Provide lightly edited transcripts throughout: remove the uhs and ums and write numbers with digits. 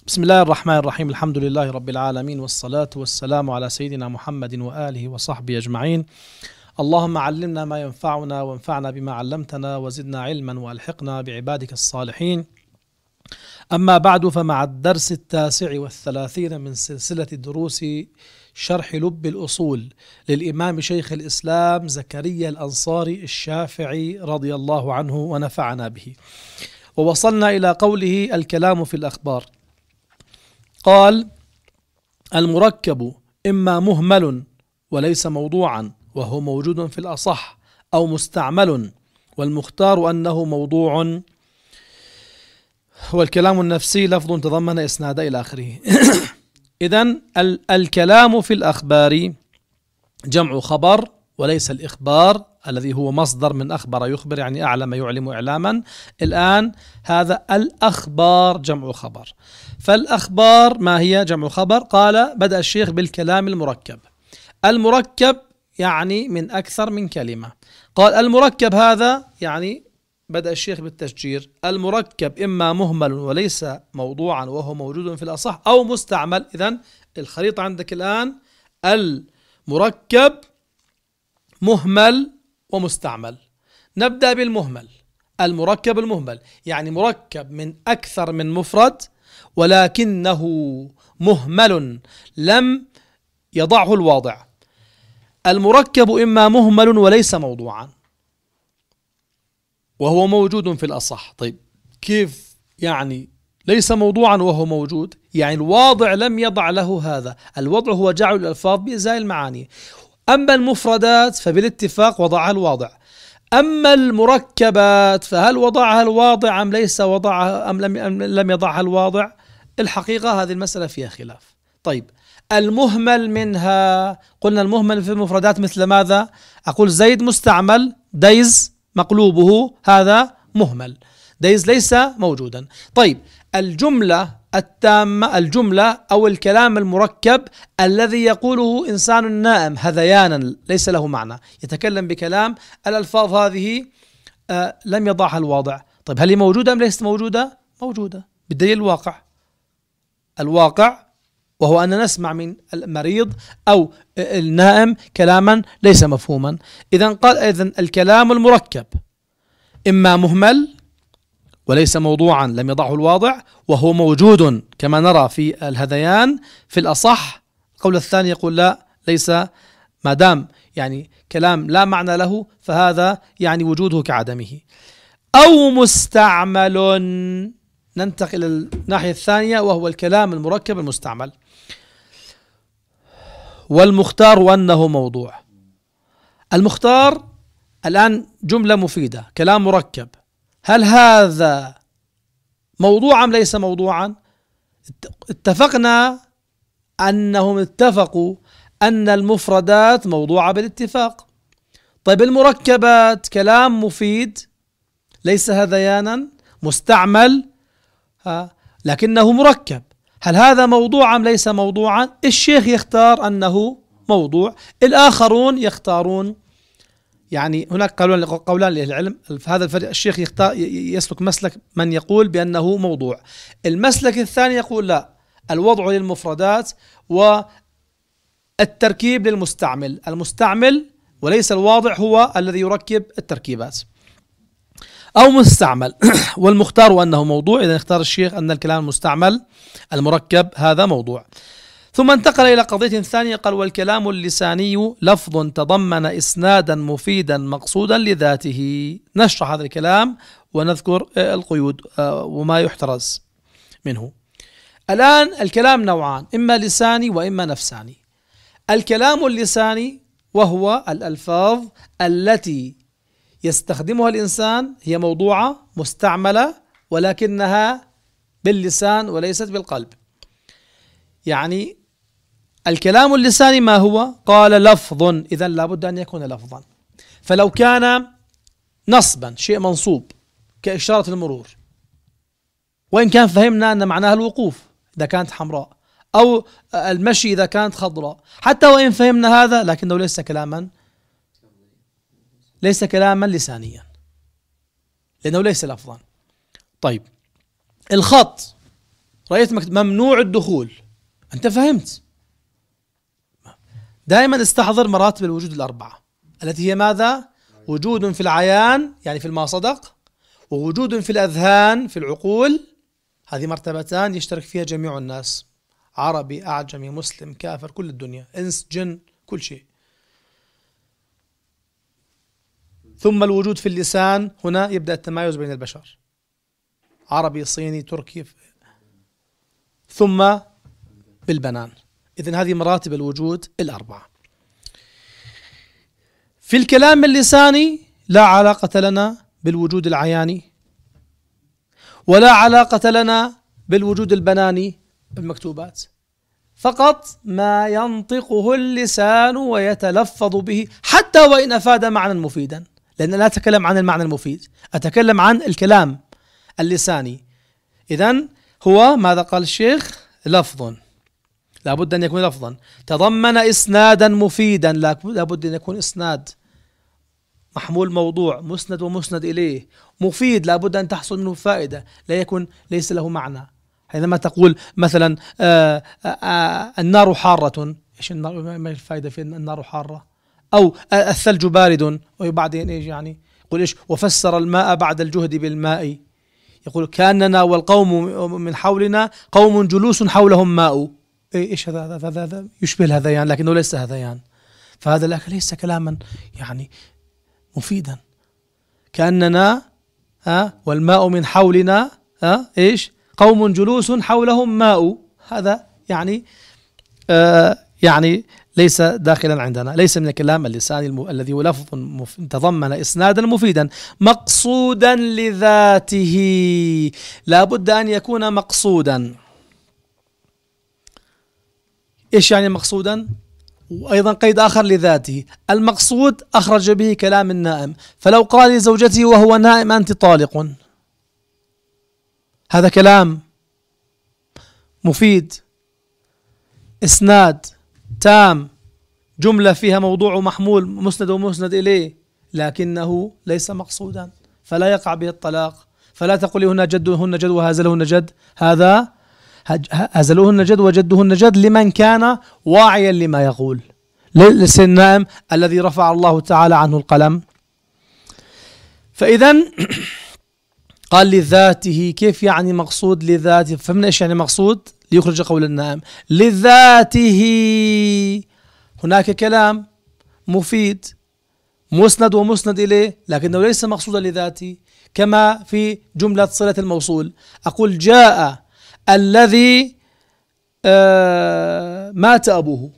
بسم الله الرحمن الرحيم. الحمد لله رب العالمين، والصلاة والسلام على سيدنا محمد وآله وصحبه أجمعين. اللهم علمنا ما ينفعنا وانفعنا بما علمتنا وزدنا علما وألحقنا بعبادك الصالحين. أما بعد، فمع الدرس 39 من سلسلة دروس شرح لب الأصول للإمام شيخ الإسلام زكريا الأنصاري الشافعي رضي الله عنه ونفعنا به، ووصلنا إلى قوله: الكلام في الأخبار. قال: المركب إما مهمل وليس موضوعا وهو موجود في الأصح، أو مستعمل، والمختار أنه موضوع، والكلام النفسي لفظ تضمن إسناد إلى آخره. إذن الكلام في الأخبار جمع خبر، وليس الإخبار الذي هو مصدر من أخبر يخبر، يعني أعلم يعلم إعلاما. الآن هذا الأخبار جمع خبر. فالأخبار ما هي جمع خبر؟ قال: بدأ الشيخ بالكلام المركب. المركب يعني من أكثر من كلمة. قال: المركب هذا يعني، بدأ الشيخ بالتشجير، المركب إما مهمل وليس موضوعا وهو موجود في الأصح، أو مستعمل. إذن الخريطة عندك الآن: المركب، مهمل، ومستعمل. نبدأ بالمهمل. المركب المهمل يعني مركب من أكثر من مفرد، ولكنه مهمل لم يضعه الواضع. المركب إما مهمل وليس موضوعا وهو موجود في الأصح. طيب، كيف يعني ليس موضوعا وهو موجود؟ يعني الواضع لم يضع له هذا. الوضع هو جعل الألفاظ بإزاء المعاني. أما المفردات فبالاتفاق وضعها الواضع. أما المركبات فهل وضعها الواضع أم ليس وضعها، أم لم يضعها الواضع؟ الحقيقة هذه المسألة فيها خلاف. طيب، المهمل منها، قلنا المهمل في المفردات مثل ماذا؟ أقول زيد مستعمل، ديز مقلوبه، هذا مهمل، ديز ليس موجودا. طيب، الجملة التامة، الجملة أو الكلام المركب الذي يقوله إنسان نائم هذيانا ليس له معنى، يتكلم بكلام، الألفاظ هذه لم يضعها الواضع. طيب، هل هي موجودة أم ليست موجودة؟ موجودة بالدليل الواقع، وهو أن نسمع من المريض أو النائم كلاما ليس مفهوما. إذن قال: إذن الكلام المركب إما مهمل وليس موضوعا لم يضعه الواضع، وهو موجود كما نرى في الهذيان في الأصح. القول الثاني يقول: لا، ليس، ما دام يعني كلام لا معنى له فهذا يعني وجوده كعدمه. أو مستعمل. ننتقل إلى الناحية الثانية، وهو الكلام المركب المستعمل. والمختار أنه موضوع. المختار الآن جملة مفيدة، كلام مركب، هل هذا موضوعا أم ليس موضوعا؟ اتفقنا أنهم اتفقوا أن المفردات موضوعة بالاتفاق. طيب، المركبات كلام مفيد ليس هذيانا، مستعمل لكنه مركب، هل هذا موضوع أم ليس موضوعا؟ الشيخ يختار أنه موضوع، الآخرون يختارون، يعني هناك قولان للعلم في هذا الفريق. الشيخ يختار يسلك مسلك من يقول بأنه موضوع، المسلك الثاني يقول لا، الوضع للمفردات والتركيب للمستعمل. المستعمل وليس الواضع هو الذي يركب التركيبات. أو مستعمل. والمختار أنه موضوع. إذا اختار الشيخ أن الكلام المستعمل المركب هذا موضوع. ثم انتقل إلى قضية ثانية، قال: والكلام اللساني لفظ تضمن إسنادا مفيدا مقصودا لذاته. نشرح هذا الكلام ونذكر القيود وما يحترز منه. الآن الكلام نوعان، إما لساني وإما نفساني. الكلام اللساني وهو الألفاظ التي يستخدمها الإنسان، هي موضوعة مستعملة ولكنها باللسان وليست بالقلب. يعني الكلام اللساني ما هو؟ قال: لفظ. إذن لابد أن يكون لفظا. فلو كان نصبا، شيء منصوب كإشارة المرور، وإن كان فهمنا أن معناها الوقوف إذا كانت حمراء، أو المشي إذا كانت خضراء، حتى وإن فهمنا هذا لكنه ليس كلاما لسانيا لأنه ليس لفظا. طيب، الخط رأيت ممنوع الدخول، أنت فهمت. دائما استحضر مراتب الوجود الأربعة التي هي ماذا؟ وجود في العيان يعني في الماصدق، ووجود في الأذهان في العقول، هذه مرتبتان يشترك فيها جميع الناس، عربي أعجمي مسلم كافر كل الدنيا، إنس جن كل شيء. ثم الوجود في اللسان، هنا يبدأ التمايز بين البشر، عربي صيني تركي، ثم بالبنان. إذن هذه مراتب الوجود الأربعة. في الكلام اللساني لا علاقة لنا بالوجود العياني، ولا علاقة لنا بالوجود البناني بالمكتوبات، فقط ما ينطقه اللسان ويتلفظ به، حتى وإن أفاد معنى مفيدا، لأن لا أتكلم عن المعنى المفيد، أتكلم عن الكلام اللساني. إذن هو ماذا قال الشيخ؟ لفظ، لابد أن يكون لفظا تضمن إسنادا مفيدا، لابد أن يكون إسناد محمول موضوع، مسند ومسند إليه، مفيد، لابد أن تحصل منه فائدة، لا يكون ليس له معنى. حينما تقول مثلا النار حارة، إيش النار؟ ما الفائدة في النار حارة؟ أو الثلج بارد، وبعدين إيش يعني؟ يقول إيش؟ وفسر الماء بعد الجهد بالماء، يقول كأننا والقوم من حولنا قوم جلوس حولهم ماء. إيش هذا يشبه الهذيان لكنه ليس هذيان، فهذا ليس كلاما يعني مفيدا. كأننا والماء من حولنا إيش؟ قوم جلوس حولهم ماء، هذا يعني يعني ليس داخلا عندنا، ليس من الكلام اللساني الذي هو لفظ تضمن إسنادا مفيدا مقصودا لذاته، لا بد أن يكون مقصودا. إيش يعني مقصودا؟ وأيضا قيد آخر لذاته، المقصود أخرج به كلام النائم، فلو قال لزوجته وهو نائم أنت طالق، هذا كلام مفيد، إسناد تام، جملة فيها موضوع محمول مسند ومسند إليه، لكنه ليس مقصودا، فلا يقع به الطلاق. فلا تقولي هن جدهن جد وهزلهن جد، هذا هزلوهن جد وجدهن جد لمن كان واعيا لما يقول، ليس النائم الذي رفع الله تعالى عنه القلم. فإذا قال لذاته، كيف يعني مقصود لذاته؟ فهمنا إيش يعني مقصود؟ ليخرج قول النائم لذاته. هناك كلام مفيد مسند ومسند إليه لكنه ليس مقصودا لذاته، كما في جملة صلة الموصول، أقول جاء الذي مات أبوه،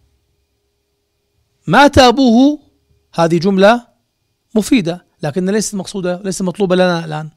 مات أبوه، هذه جملة مفيدة لكن ليست مقصودة، ليست مطلوبة لنا الآن،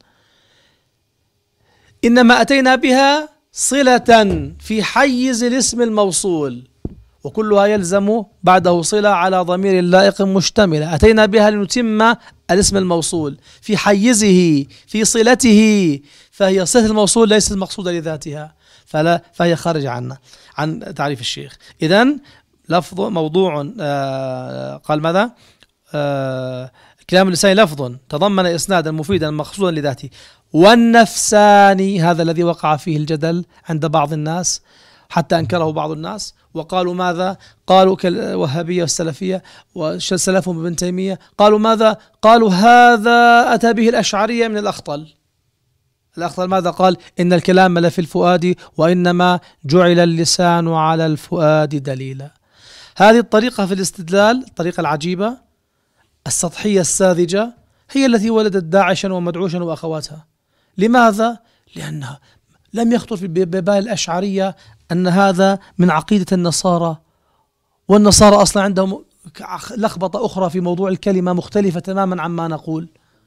إنما أتينا بها صلة في حيز الاسم الموصول، وكلها يلزم بعده صلة على ضمير لائق مشتملة، أتينا بها لنتم الاسم الموصول في حيزه في صلته، فهي صلة الموصول ليست مقصودة لذاتها، فهي خارجة عن تعريف الشيخ. إذن لفظ موضوع قال ماذا؟ كلام اللسان لفظ تضمن إسنادا مفيدا مقصودا لذاته. والنفساني، هذا الذي وقع فيه الجدل عند بعض الناس حتى أنكره بعض الناس، وقالوا ماذا؟ قالوا كالوهابية والسلفية وسلفهم ابن تيمية، قالوا ماذا؟ قالوا هذا أتى به الأشعرية من الأخطل. الأخطل ماذا قال؟ إن الكلام لفي الفؤاد وإنما جعل اللسان على الفؤاد دليلا. هذه الطريقة في الاستدلال، الطريقة العجيبة السطحية الساذجة، هي التي ولدت داعشا ومدعوشا وأخواتها. لماذا؟ لأنها لم يخطر في بال الأشعرية أن هذا من عقيدة النصارى، والنصارى أصلا عندهم لخبطة أخرى في موضوع الكلمة مختلفة تماما عما نقول.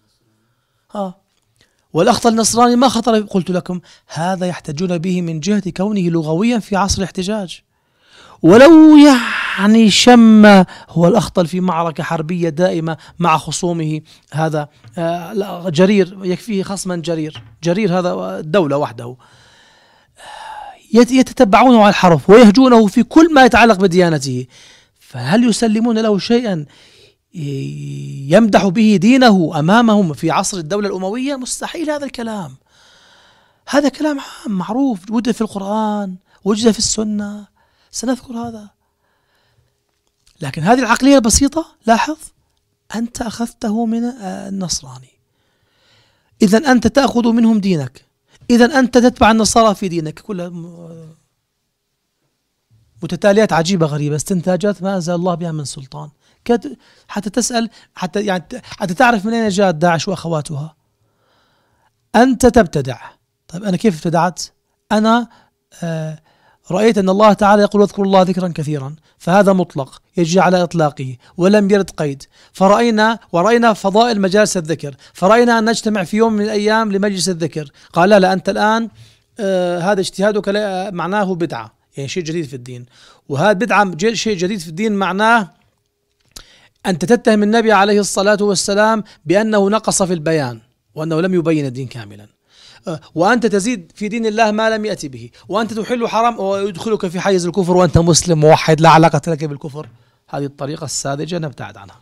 والأخطل النصراني ما خطر، قلت لكم هذا يحتجون به من جهة كونه لغويا في عصر الاحتجاج، ولو يعني شم هو الأخطل في معركة حربية دائمة مع خصومه، هذا جرير يكفيه خصما جرير هذا الدولة وحده، يتتبعونه على الحرف ويهجونه في كل ما يتعلق بديانته، فهل يسلمون له شيئا يمدح به دينه أمامهم في عصر الدولة الأموية؟ مستحيل هذا الكلام. هذا كلام عام معروف، وجد في القرآن وجد في السنة، سنذكر هذا. لكن هذه العقلية البسيطة، لاحظ أنت أخذته من النصراني، إذا أنت تأخذ منهم دينك، إذا أنت تتبع النصارى في دينك. كلها متتاليات عجيبة غريبة، استنتاجات ما أنزل الله بها من سلطان، حتى تسأل، حتى تعرف من أين جاءت داعش وأخواتها. أنت تبتدع. طيب أنا كيف ابتدعت؟ أنا رأيت أن الله تعالى يقول اذكروا الله ذكرا كثيرا، فهذا مطلق يجي على إطلاقه ولم يرد قيد، ورأينا فضائل مجالس الذكر، فرأينا أن نجتمع في يوم من الأيام لمجلس الذكر. قال لا أنت الآن هذا اجتهادك معناه بدعة، يعني شيء جديد في الدين، وهذا بدعة شيء جديد في الدين معناه أنت تتهم النبي عليه الصلاة والسلام بأنه نقص في البيان وأنه لم يبين الدين كاملا، وأنت تزيد في دين الله ما لم يأتي به، وأنت تحل حرام ويدخلك في حيز الكفر وأنت مسلم موحد لا علاقة لك بالكفر. هذه الطريقة الساذجة نبتعد عنها.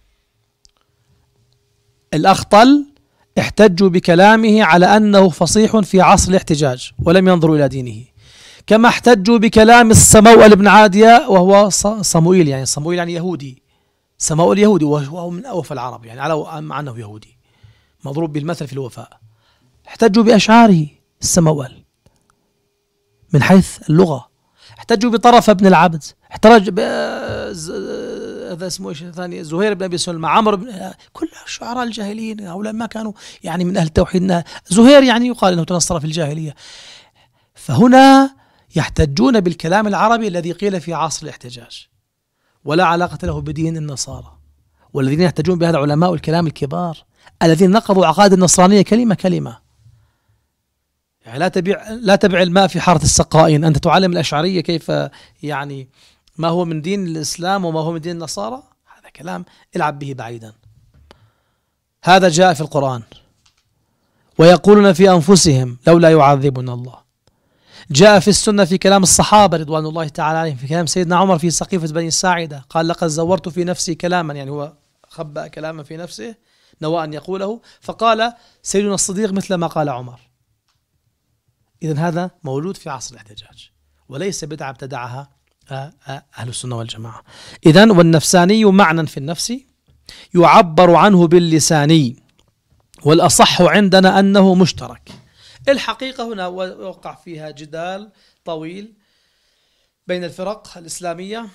الأخطل احتجوا بكلامه على أنه فصيح في عصر الاحتجاج ولم ينظروا إلى دينه، كما احتجوا بكلام السموأل بن عادية، وهو صموئيل يعني يهودي، سموأل يهودي وهو من أوفى العرب، يعني على مع أنه يهودي مضروب بالمثل في الوفاء. احتجوا بأشعاره السموأل من حيث اللغة، احتجوا بطرف ابن العبد، احتج هذا اسمه ايش ثاني، زهير بن ابي سلمى، عمرو بن، كل شعراء الجاهليين هؤلاء ما كانوا يعني من اهل التوحيد. زهير يعني يقال انه تنصر في الجاهلية. فهنا يحتجون بالكلام العربي الذي قيل في عصر الاحتجاج ولا علاقة له بدين النصارى، والذين يحتجون بهذا علماء الكلام الكبار الذين نقضوا عقائد النصرانية كلمة كلمة. يعني لا تبع الماء في حارة السقائين، أنت تعلم الأشعرية كيف يعني ما هو من دين الإسلام وما هو من دين النصارى، هذا كلام العب به بعيدا. هذا جاء في القرآن، ويقولون في أنفسهم لولا يعذبنا الله. جاء في السنة في كلام الصحابة رضوان الله تعالى عليهم، في كلام سيدنا عمر في سقيفة بني ساعدة، قال لقد زورت في نفسي كلاما، يعني هو خبأ كلاما في نفسه نوى أن يقوله، فقال سيدنا الصديق مثل ما قال عمر. إذن هذا موجود في عصر الاحتجاج وليس بدعة ابتدعها أهل السنة والجماعة. إذن والنفساني معنى في النفس يعبر عنه باللساني، والأصح عندنا أنه مشترك. الحقيقة هنا وقع فيها جدال طويل بين الفرق الإسلامية.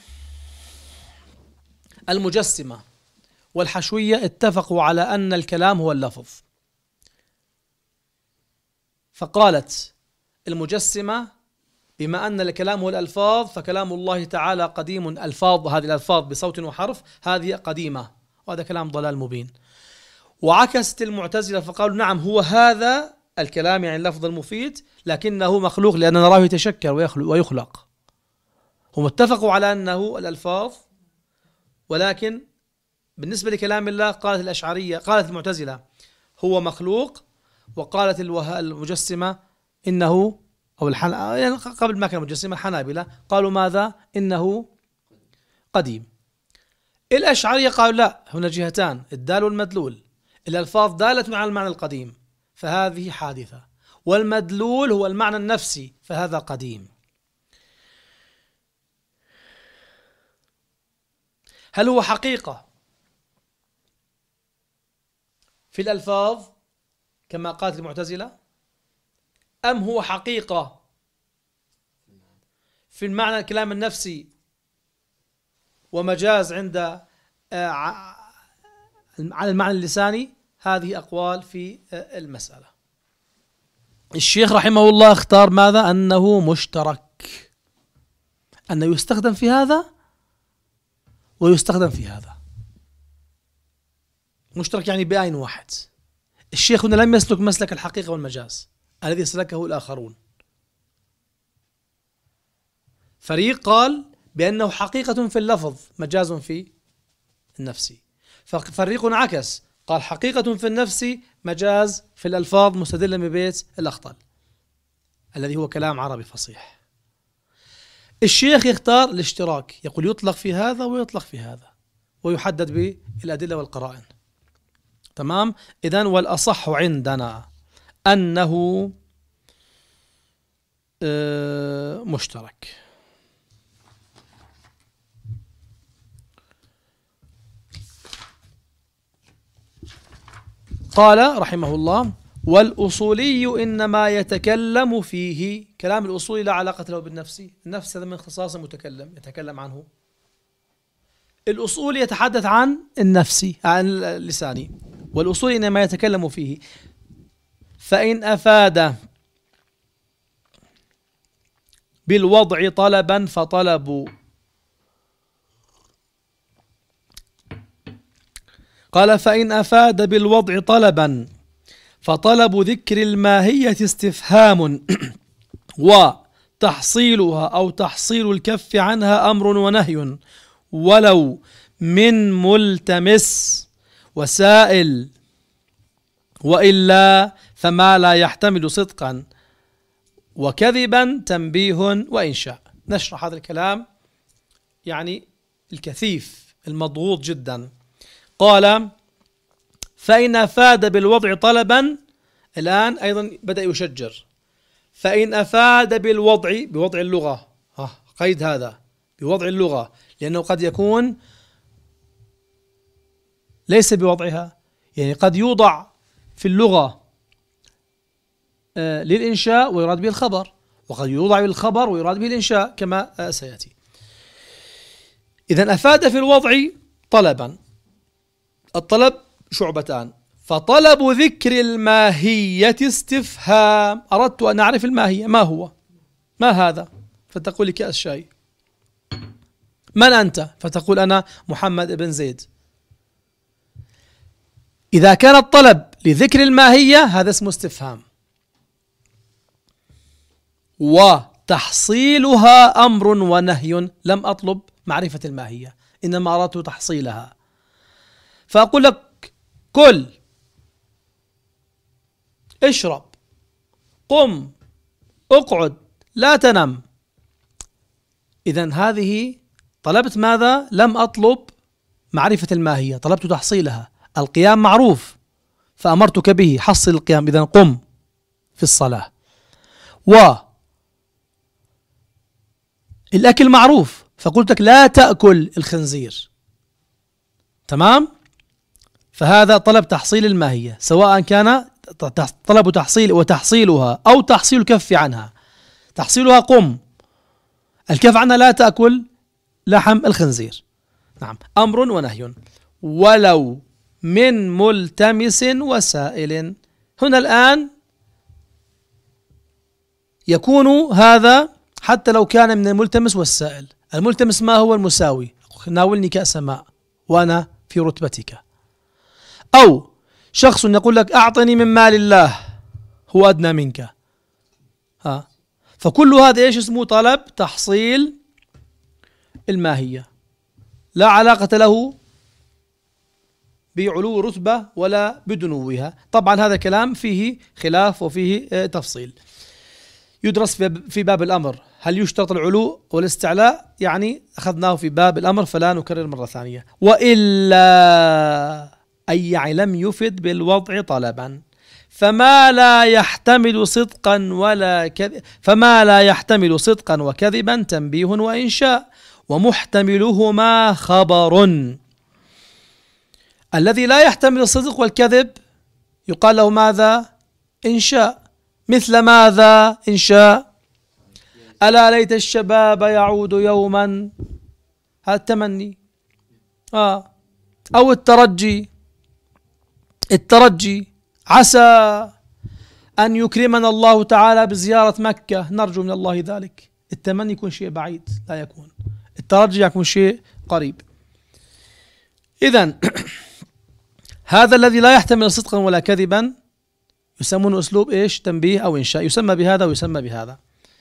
المجسمة والحشوية اتفقوا على أن الكلام هو اللفظ، فقالت المجسمة بما أن الكلام هو الألفاظ فكلام الله تعالى قديم، ألفاظ هذه الألفاظ بصوت وحرف هذه قديمة، وهذا كلام ضلال مبين. وعكست المعتزلة فقالوا نعم هو هذا الكلام يعني اللفظ المفيد لكنه مخلوق لأن نراه يتشكل ويخلق. هم اتفقوا على أنه الألفاظ، ولكن بالنسبة لكلام الله قالت الأشعرية، قالت المعتزلة هو مخلوق، وقالت المجسمة إنه يعني قبل ما كان المجسمة الحنابلة قالوا ماذا؟ إنه قديم. الأشعرية قالوا لا، هنا جهتان، الدال والمدلول. الألفاظ دالة على المعنى القديم فهذه حادثة، والمدلول هو المعنى النفسي فهذا قديم. هل هو حقيقة في الألفاظ كما قالت المعتزلة، أم هو حقيقة في المعنى الكلام النفسي ومجاز عند على المعنى اللساني؟ هذه أقوال في المسألة. الشيخ رحمه الله اختار ماذا؟ أنه مشترك، أنه يستخدم في هذا ويستخدم في هذا، مشترك يعني بآين واحد. الشيخ هنا لم يسلك مسلك الحقيقة والمجاز الذي سلكه الآخرون. فريق قال بأنه حقيقة في اللفظ مجاز في النفس، ففريق عكس قال حقيقة في النفس مجاز في الألفاظ مستدلا ببيت الأخطل الذي هو كلام عربي فصيح. الشيخ يختار الاشتراك، يقول يطلق في هذا ويطلق في هذا ويحدد بالأدلة والقرائن. تمام. إذن والأصح عندنا أنه مشترك. قال رحمه الله: والأصولي إنما يتكلم فيه. كلام الأصولي لا علاقة له بالنفس، النفس هذا من اختصاص المتكلم يتكلم عنه. الأصول يتحدث عن النفس، عن اللساني، والأصول إنما يتكلم فيه. فإن أفاد بالوضع طلبا فطلب. قال: فإن أفاد بالوضع طلبا فطلب ذكر الماهية استفهام وتحصيلها أو تحصيل الكف عنها أمر ونهي، ولو من ملتمس وسائل، وإلا فما لا يحتمل صدقا وكذبا تنبيه وإنشاء. نشرح هذا الكلام يعني الكثيف المضغوط جدا. قال: فإن أفاد بالوضع طلبا، الآن أيضا بدأ يشجر. فإن أفاد بالوضع، بوضع اللغة، قيد هذا بوضع اللغة، لأنه قد يكون ليس بوضعها، يعني قد يوضع في اللغة للإنشاء ويراد به الخبر، وقد يوضع بالخبر ويراد به الإنشاء كما سيأتي. إذن أفاد في الوضع طلبا، الطلب شعبتان، فطلب ذكر الماهية استفهام، أردت أن أعرف الماهية، ما هو؟ ما هذا؟ فتقول لي كأس شاي. من أنت؟ فتقول أنا محمد بن زيد. إذا كان الطلب لذكر الماهية هذا اسمه استفهام، وتحصيلها أمر ونهي. لم أطلب معرفة الماهية، إنما أردت تحصيلها. فأقول لك: كل، اشرب، قم، اقعد، لا تنم. إذن هذه طلبت ماذا؟ لم أطلب معرفة الماهية، طلبت تحصيلها. القيام معروف فأمرتك به، حصل القيام، إذن قم في الصلاة. والأكل معروف فقلت لك لا تأكل الخنزير. تمام؟ فهذا طلب تحصيل الماهية، سواء كان طلب تحصيل وتحصيلها أو تحصيل الكف عنها. تحصيلها قم، الكف عنها لا تأكل لحم الخنزير. نعم، أمر ونهي. ولو من ملتمس وسائل، هنا الآن يكون هذا حتى لو كان من الملتمس والسائل. الملتمس ما هو؟ المساوي، ناولني كأس ماء وأنا في رتبتك. أو شخص يقول لك أعطني من مال الله، هو أدنى منك. فكل هذا إيش اسمه؟ طلب تحصيل الماهية، لا علاقة له بعلو رتبة ولا بدنوها. طبعا هذا كلام فيه خلاف وفيه تفصيل، يدرس في باب الأمر. هل يشترط العلو والاستعلاء؟ يعني أخذناه في باب الأمر فلا نكرر مرة ثانية. وإلا أي يعني لم يفد بالوضع طلبا، فما لا يحتمل صدقا وكذبا تنبيه وإنشاء، ومحتملهما خبر. الذي لا يحتمل الصدق والكذب يقال له ماذا؟ إنشاء. مثل ماذا إنشاء؟ ألا ليت الشباب يعود يوما، هذا التمني. أو الترجي، عسى أن يكرمنا الله تعالى بزيارة مكة، نرجو من الله ذلك. التمني يكون شيء بعيد، لا يكون. الترجي يكون شيء قريب. إذن هذا الذي لا يحتمل صدقا ولا كذبا يسمونه أسلوب إيش؟ تنبيه أو إنشاء، يسمى بهذا ويسمى بهذا.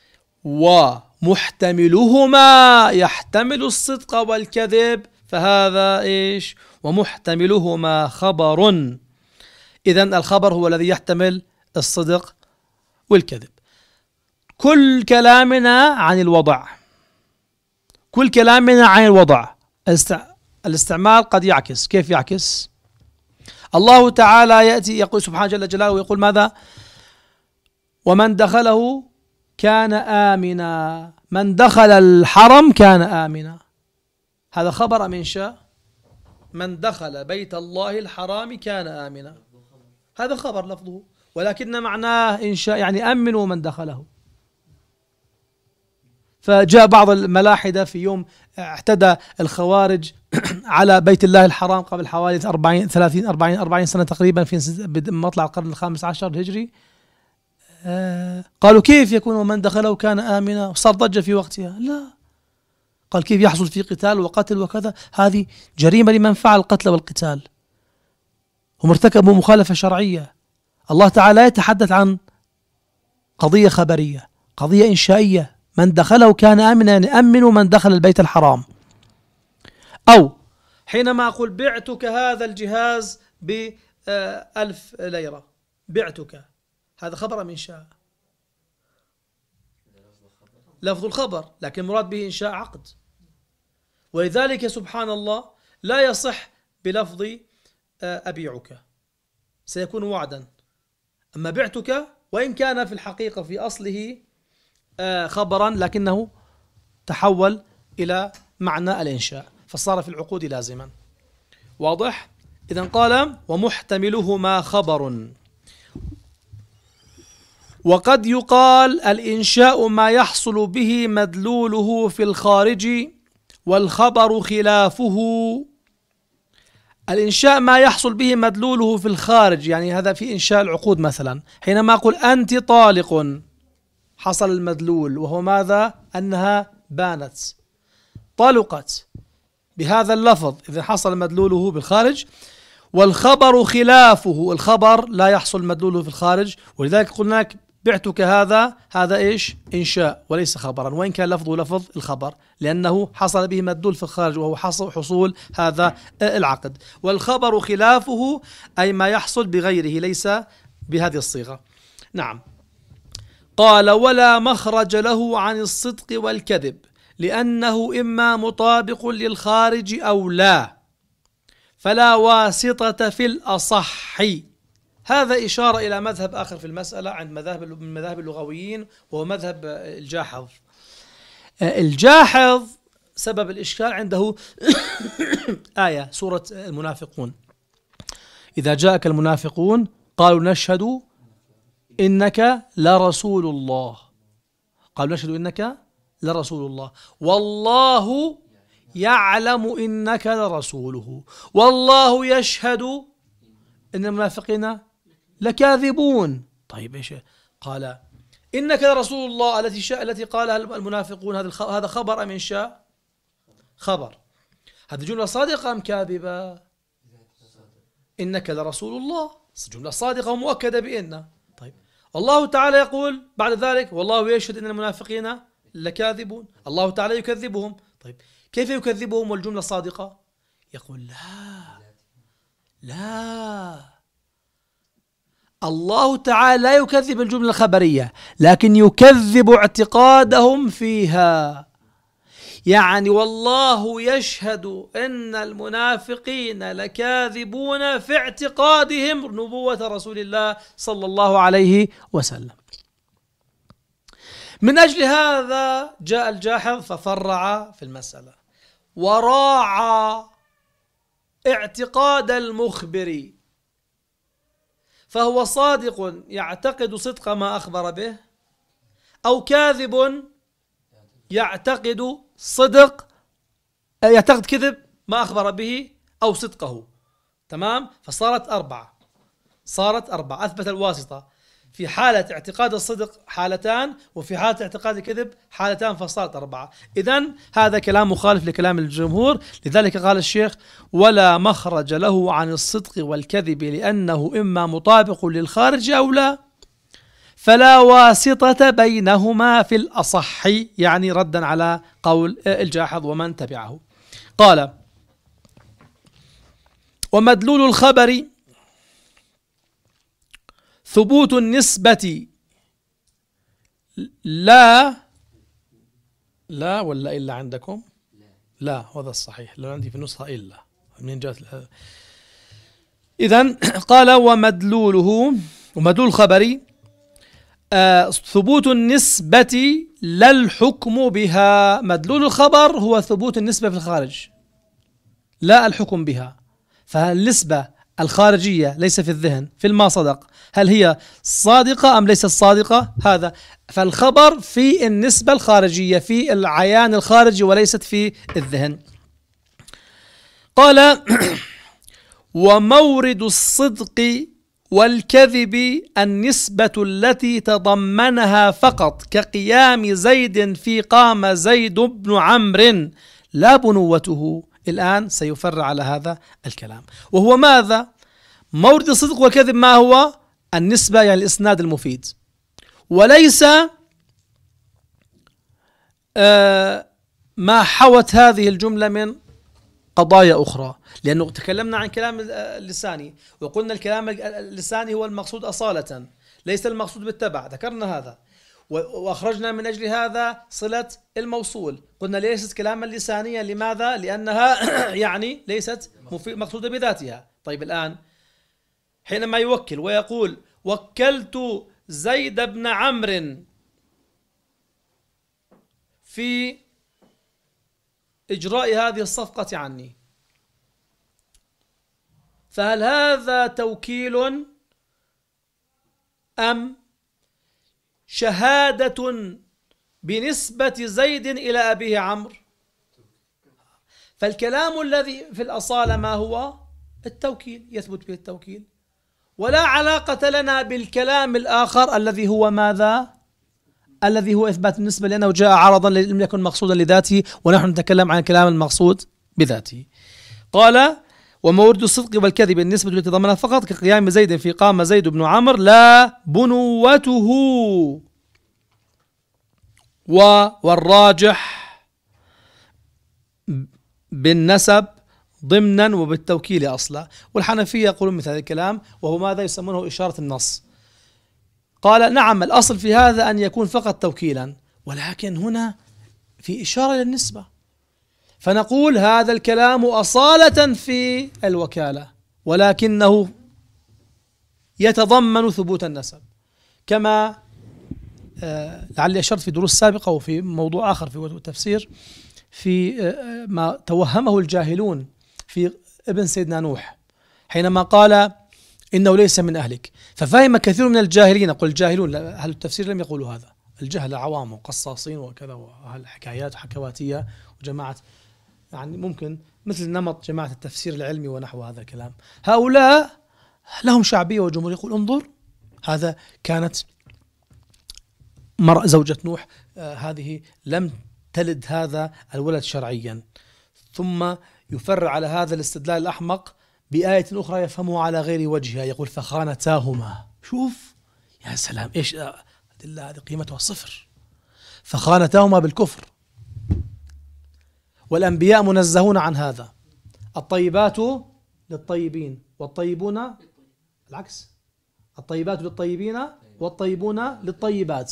ومحتملهما يحتمل الصدق والكذب، فهذا إيش؟ ومحتملهما خبر. إذن الخبر هو الذي يحتمل الصدق والكذب. كل كلامنا عن الوضع، كل كلامنا عن الوضع. الاستعمال قد يعكس. كيف يعكس؟ الله تعالى يأتي يقول سبحانه جل جلاله ويقول ماذا؟ ومن دخله كان آمنا، من دخل الحرم كان آمنا. هذا خبر أم إنشاء؟ من دخل بيت الله الحرام كان آمنا، هذا خبر لفظه، ولكن معناه إنشاء، يعني أمنوا من دخله. فجاء بعض الملاحدة في يوم اعتدى الخوارج على بيت الله الحرام قبل حوالي 40 سنة تقريبا، في مطلع القرن الخامس عشر الهجري. قالوا كيف يكون من دخله كان آمنا؟ صار ضجة في وقتها. لا، قال كيف يحصل في قتال وقتل وكذا؟ هذه جريمة لمن فعل القتل والقتال، هم ارتكبوا مخالفة شرعية. الله تعالى يتحدث عن قضية خبرية، قضية إنشائية، من دخله كان آمنا، يعني أمنوا من دخل البيت الحرام. أو حينما أقول بعتك هذا الجهاز ب1000 ليرة، بعتك، هذا خبر أم إنشاء؟ لفظ الخبر، لكن المراد به إنشاء عقد. ولذلك سبحان الله لا يصح بلفظ أبيعك، سيكون وعدا. أما بعتك وإن كان في الحقيقة في أصله خبرا، لكنه تحول إلى معنى الإنشاء، فصار في العقود لازما. واضح؟ إذن قال ومحتملهما خبر. وقد يقال الإنشاء ما يحصل به مدلوله في الخارج، والخبر خلافه. الإنشاء ما يحصل به مدلوله في الخارج، يعني هذا في إنشاء العقود مثلا، حينما أقول أنت طالق، حصل المدلول وهو ماذا؟ أنها بانت، طلقت بهذا اللفظ، إذا حصل مدلوله بالخارج. والخبر خلافه، الخبر لا يحصل مدلوله في الخارج، ولذلك قلنا لك بعتك هذا إيش؟ إنشاء وليس خبرا، وإن كان لفظه لفظ الخبر، لأنه حصل به مدلول في الخارج وهو حصول هذا العقد. والخبر خلافه أي ما يحصل بغيره، ليس بهذه الصيغة. نعم. قال ولا مخرج له عن الصدق والكذب، لأنه إما مطابق للخارج أو لا، فلا واسطة في الأصح. هذا إشارة إلى مذهب آخر في المسألة عند من مذاهب اللغويين، وهو مذهب الجاحظ. الجاحظ سبب الإشكال عنده آية سورة المنافقون، إذا جاءك المنافقون قالوا نشهد إنك لرسول الله، قالوا نشهد إنك لرسول الله، والله يعلم إنك لرسوله، والله يشهد إن المنافقين لكاذبون. طيب إيش قال؟ إنك لرسول الله التي قالها المنافقون، هذا خبر أم إنشاء؟ خبر. هذه جملة صادقة أم كاذبة؟ إنك لرسول الله جملة صادقة ومؤكدة بإن. طيب الله تعالى يقول بعد ذلك والله يشهد إن المنافقين لكاذبون، الله تعالى يكذبهم. طيب كيف يكذبهم والجملة صادقة؟ يقول لا، الله تعالى لا يكذب الجملة الخبرية، لكن يكذب اعتقادهم فيها. يعني والله يشهد أن المنافقين لكاذبون في اعتقادهم نبوة رسول الله صلى الله عليه وسلم. من أجل هذا جاء الجاحظ ففرع في المسألة وراعى اعتقاد المخبر، فهو صادق يعتقد صدق ما أخبر به، أو كاذب يعتقد كذب ما أخبر به أو صدقه. تمام؟ فصارت أربعة، أثبت الواسطة. في حالة اعتقاد الصدق حالتان، وفي حالة اعتقاد الكذب حالتان، فصارت 4. إذن هذا كلام مخالف لكلام الجمهور. لذلك قال الشيخ ولا مخرج له عن الصدق والكذب، لأنه إما مطابق للخارج أو لا، فلا واسطة بينهما في الأصح، يعني ردا على قول الجاحظ ومن تبعه. قال ومدلول الخبر ثبوت النسبة لا ولا إلا عندكم؟ لا، هذا الصحيح، لو عندي في النسخة إلا، منين جاءت؟ إذن قال ومدلول الخبر ثبوت النسبة لا الحكم بها. مدلول الخبر هو ثبوت النسبة في الخارج لا الحكم بها. فالنسبة الخارجية ليس في الذهن في الما صدق، هل هي صادقة أم ليست صادقة؟ هذا فالخبر في النسبة الخارجية في العيان الخارجي وليست في الذهن. قال ومورد الصدق والكذب النسبة التي تضمنها فقط كقيام زيد في قام زيد بن عمرو لا بنوته. الآن سيفرع على هذا الكلام، وهو ماذا؟ مورد الصدق والكذب ما هو؟ النسبة يعني الإسناد المفيد، وليس ما حوت هذه الجملة من قضايا أخرى. لأنه تكلمنا عن كلام اللساني وقلنا الكلام اللساني هو المقصود أصالة ليس المقصود بالتبع، ذكرنا هذا وأخرجنا من أجل هذا صلة الموصول. قلنا ليست كلاما لسانيا، لماذا؟ لأنها يعني ليست مقصودة بذاتها. طيب الآن حينما يوكل ويقول وكلت زيد بن عمرو في إجراء هذه الصفقة عني، فهل هذا توكيل أم شهادة بنسبة زيد إلى أبيه عمرو؟ فالكلام الذي في الأصالة ما هو؟ التوكيل، يثبت به التوكيل، ولا علاقة لنا بالكلام الآخر الذي هو ماذا؟ الذي هو إثبات النسبة، لأنه جاء عرضا لم يكن مقصودا لذاته، ونحن نتكلم عن الكلام المقصود بذاته. قال ومورد الصدق والكذب النسبة التي تضمنها فقط كقيام زيد في قام زيد بن عمرو لا بنوته. والراجح بالنسب ضمنا وبالتوكيل أصلا. والحنفية يقولون مثل هذا الكلام، وهو ماذا يسمونه إشارة النص. قال نعم الأصل في هذا أن يكون فقط توكيلا، ولكن هنا في إشارة للنسبة، فنقول هذا الكلام أصالة في الوكالة ولكنه يتضمن ثبوت النسب، كما لعلي أشرت في دروس سابقة وفي موضوع آخر في التفسير في ما توهمه الجاهلون في ابن سيدنا نوح حينما قال إنه ليس من أهلك، ففهم كثير من الجاهلين، قل الجاهلون أهل التفسير لم يقولوا هذا، الجهل عوام وقصاصين وكذا وأهل حكايات وحكواتية وجماعة يعني ممكن مثل نمط جماعة التفسير العلمي ونحو هذا الكلام، هؤلاء لهم شعبية وجمهور. يقول انظر هذا كانت زوجة نوح هذه لم تلد هذا الولد شرعيا، ثم يفرع على هذا الاستدلال الأحمق بآية أخرى يفهمه على غير وجهها، يقول فخانتاهما. شوف يا سلام إيش أدلة هذه قيمتها صفر. فخانتاهما بالكفر، والأنبياء منزهون عن هذا. الطيبات للطيبين والطيبون العكس، الطيبات للطيبين والطيبون للطيبات.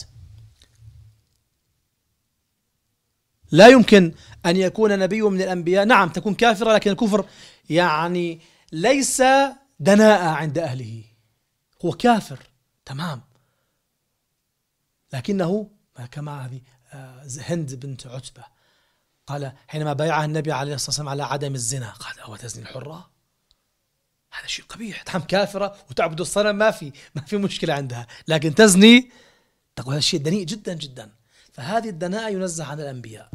لا يمكن أن يكون نبي من الأنبياء، نعم تكون كافرة، لكن الكفر يعني ليس دناءة عند أهله، هو كافر تمام، لكنه كما هذه هند بنت عتبة قال حينما بايعها النبي عليه الصلاة والسلام على عدم الزنا، قال أو تزني الحرة؟ هذا شيء قبيح. نعم كافرة وتعبد الصنم ما في مشكلة عندها، لكن تزني تقول هذا الشيء دنيء جدا جدا. فهذه الدناءة ينزه عن الأنبياء.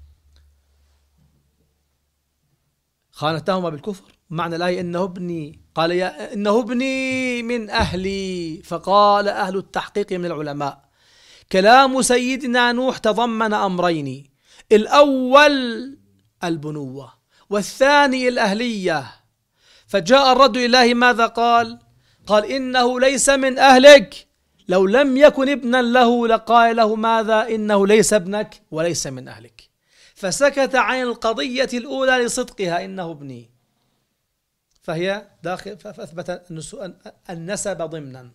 خانتهما بالكفر، معنى الآية إنه ابني، قال يا إنه ابني من أهلي. فقال أهل التحقيق من العلماء كلام سيدنا نوح تضمن أمرين، الأول البنوة والثاني الأهلية. فجاء الرد إليه ماذا قال؟ قال إنه ليس من أهلك، لو لم يكن ابنا له لقال له ماذا؟ إنه ليس ابنك وليس من أهلك. فسكت عن القضية الأولى لصدقها إنه ابني، فهي داخل، فأثبت النسب ضمنا،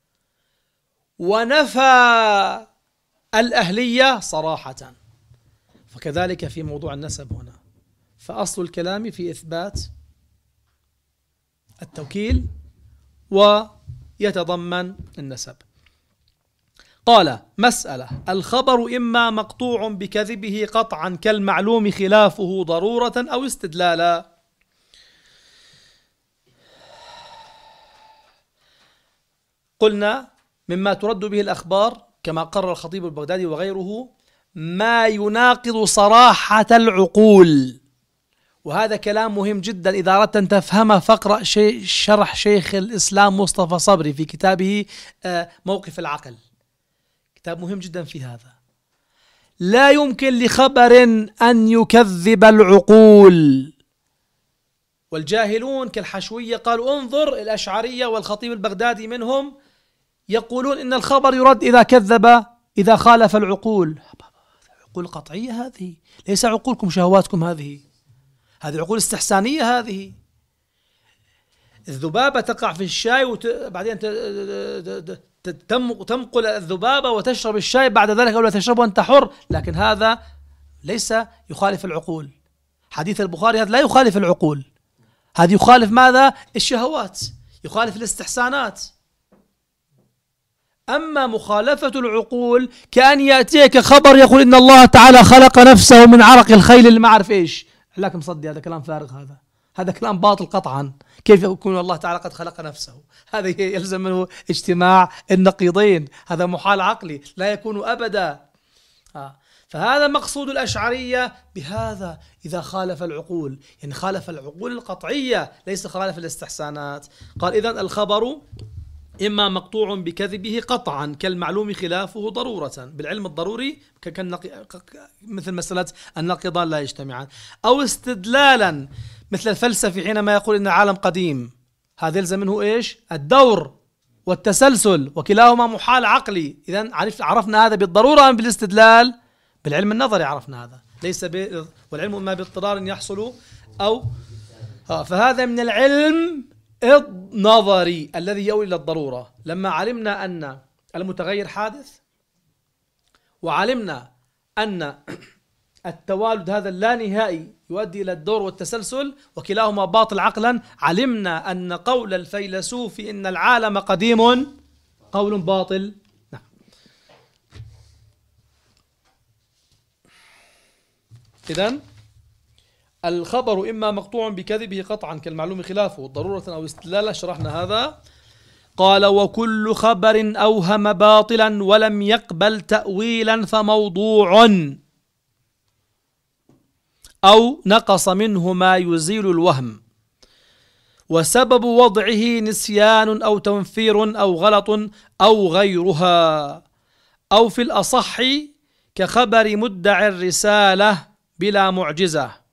ونفى الأهلية صراحة. فكذلك في موضوع النسب هنا، فأصل الكلام في إثبات التوكيل ويتضمن النسب. قال: مسألة: الخبر إما مقطوع بكذبه قطعا كالمعلوم خلافه ضرورة أو استدلالا. قلنا مما ترد به الأخبار كما قرر الخطيب البغدادي وغيره ما يناقض صراحة العقول، وهذا كلام مهم جدا إذا أردت أن تفهمه، فاقرأ شرح شيخ الإسلام مصطفى صبري في كتابه موقف العقل، كتاب مهم جدا في هذا. لا يمكن لخبر أن يكذب العقول، والجاهلون كالحشوية قالوا انظر الأشعرية والخطيب البغدادي منهم يقولون إن الخبر يرد إذا كذب إذا خالف العقول. عقول قطعية هذه، ليس عقولكم شهواتكم، هذه عقول استحسانية. هذه الذبابة تقع في الشاي وبعدين تنقل الذبابة وتشرب الشاي بعد ذلك، ولا تشرب وأنت حر، لكن هذا ليس يخالف العقول. حديث البخاري هذا لا يخالف العقول، هذا يخالف ماذا؟ الشهوات، يخالف الاستحسانات. أما مخالفة العقول كأن يأتيك خبر يقول إن الله تعالى خلق نفسه من عرق الخيل اللي ما أعرف إيش، لكن مصدي، هذا كلام فارغ، هذا كلام باطل قطعا. كيف يكون الله تعالى قد خلق نفسه؟ هذا يلزم منه اجتماع النقيضين، هذا محال عقلي لا يكون أبدا. فهذا مقصود الأشعرية بهذا إذا خالف العقول، يعني خالف العقول القطعية ليس خالف الاستحسانات. قال: إذن الخبر إما مقطوع بكذبه قطعا كالمعلوم خلافه ضرورة، بالعلم الضروري مثل مسألة النقيضان لا يجتمعان، أو استدلالا مثل الفلسفي حينما يقول إن العالم قديم، هذا يلزم منه إيش؟ الدور والتسلسل، وكلاهما محال عقلي. إذن عرفنا هذا بالضرورة أم بالاستدلال؟ بالعلم النظري عرفنا هذا، ليس والعلم إما باضطرار يحصل أو فهذا من العلم النظري الذي يؤول إلى الضرورة. لما علمنا أن المتغير حادث، وعلمنا أن التوالد هذا اللانهائي يؤدي إلى الدور والتسلسل وكلاهما باطل عقلا، علمنا أن قول الفيلسوف إن العالم قديم قول باطل. نعم. إذن الخبر إما مقطوع بكذبه قطعا كالمعلوم خلافه ضرورة أو استدلالا، شرحنا هذا. قال: وكل خبر أوهم باطلا ولم يقبل تأويلا فموضوع أو نقص منه ما يزيل الوهم، وسبب وضعه نسيان أو تنفير أو غلط أو غيرها، أو في الأصح كخبر مدعي الرسالة بلا معجزة.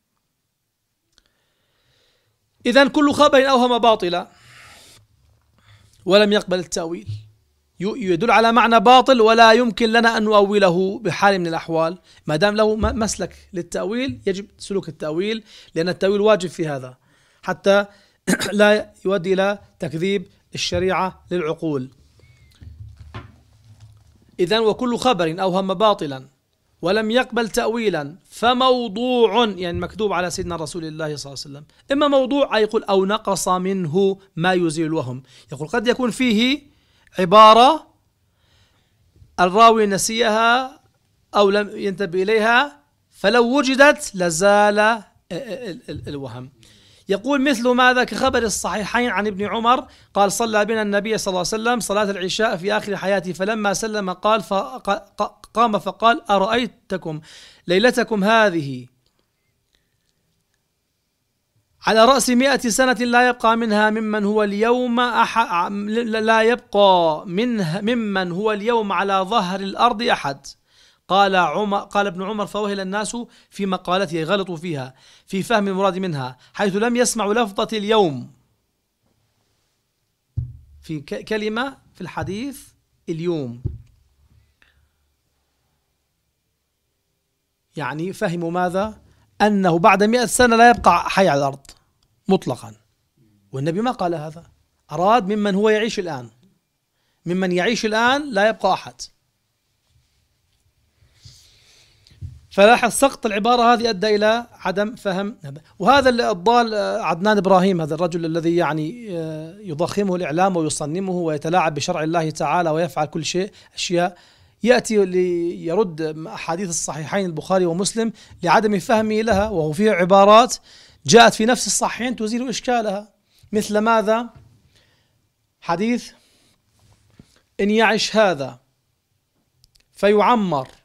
إذن كل خبر أوهم باطلا ولم يقبل التأويل يدل على معنى باطل، ولا يمكن لنا أن نؤوله بحال من الأحوال. ما دام له مسلك للتأويل يجب سلوك التأويل، لأن التأويل واجب في هذا حتى لا يؤدي إلى تكذيب الشريعة للعقول. إذن وكل خبر أوهم باطلا ولم يقبل تأويلا فموضوع، يعني مكذوب على سيدنا رسول الله صلى الله عليه وسلم. إما موضوع أي يقول أو نقص منه ما يزيل الوهم، يقول قد يكون فيه عبارة الراوي نسيها أو لم ينتبه إليها، فلو وجدت لزال الوهم. يقول مثل ماذا؟ كخبر الصحيحين عن ابن عمر قال: صلى بنا النبي صلى الله عليه وسلم صلاة العشاء في آخر حياته، فلما سلم قال قام فقال: أرأيتكم ليلتكم هذه على رأس 100 سنة لا يبقى منها ممن هو اليوم لا يبقى ممن هو اليوم على ظهر الأرض أحد. قال ابن عمر: فوهل الناس في مقالته، غلطوا فيها في فهم المراد منها، حيث لم يسمعوا لفظة اليوم في كلمة في الحديث اليوم، يعني فهموا ماذا؟ أنه بعد 100 سنة لا يبقى حي على الأرض مطلقا، والنبي ما قال هذا، أراد ممن هو يعيش الآن، ممن يعيش الآن لا يبقى أحد. فلاحظ سقط العبارة هذه أدى إلى عدم فهم هذا. وهذا الضال عدنان إبراهيم، هذا الرجل الذي يعني يضخمه الإعلام ويصنمه ويتلاعب بشرع الله تعالى ويفعل كل شيء أشياء، يأتي ليرد أحاديث الصحيحين البخاري ومسلم لعدم فهمه لها، وهو فيه عبارات جاءت في نفس الصحيحين تزيل إشكالها. مثل ماذا؟ حديث إن يعش هذا فيعمر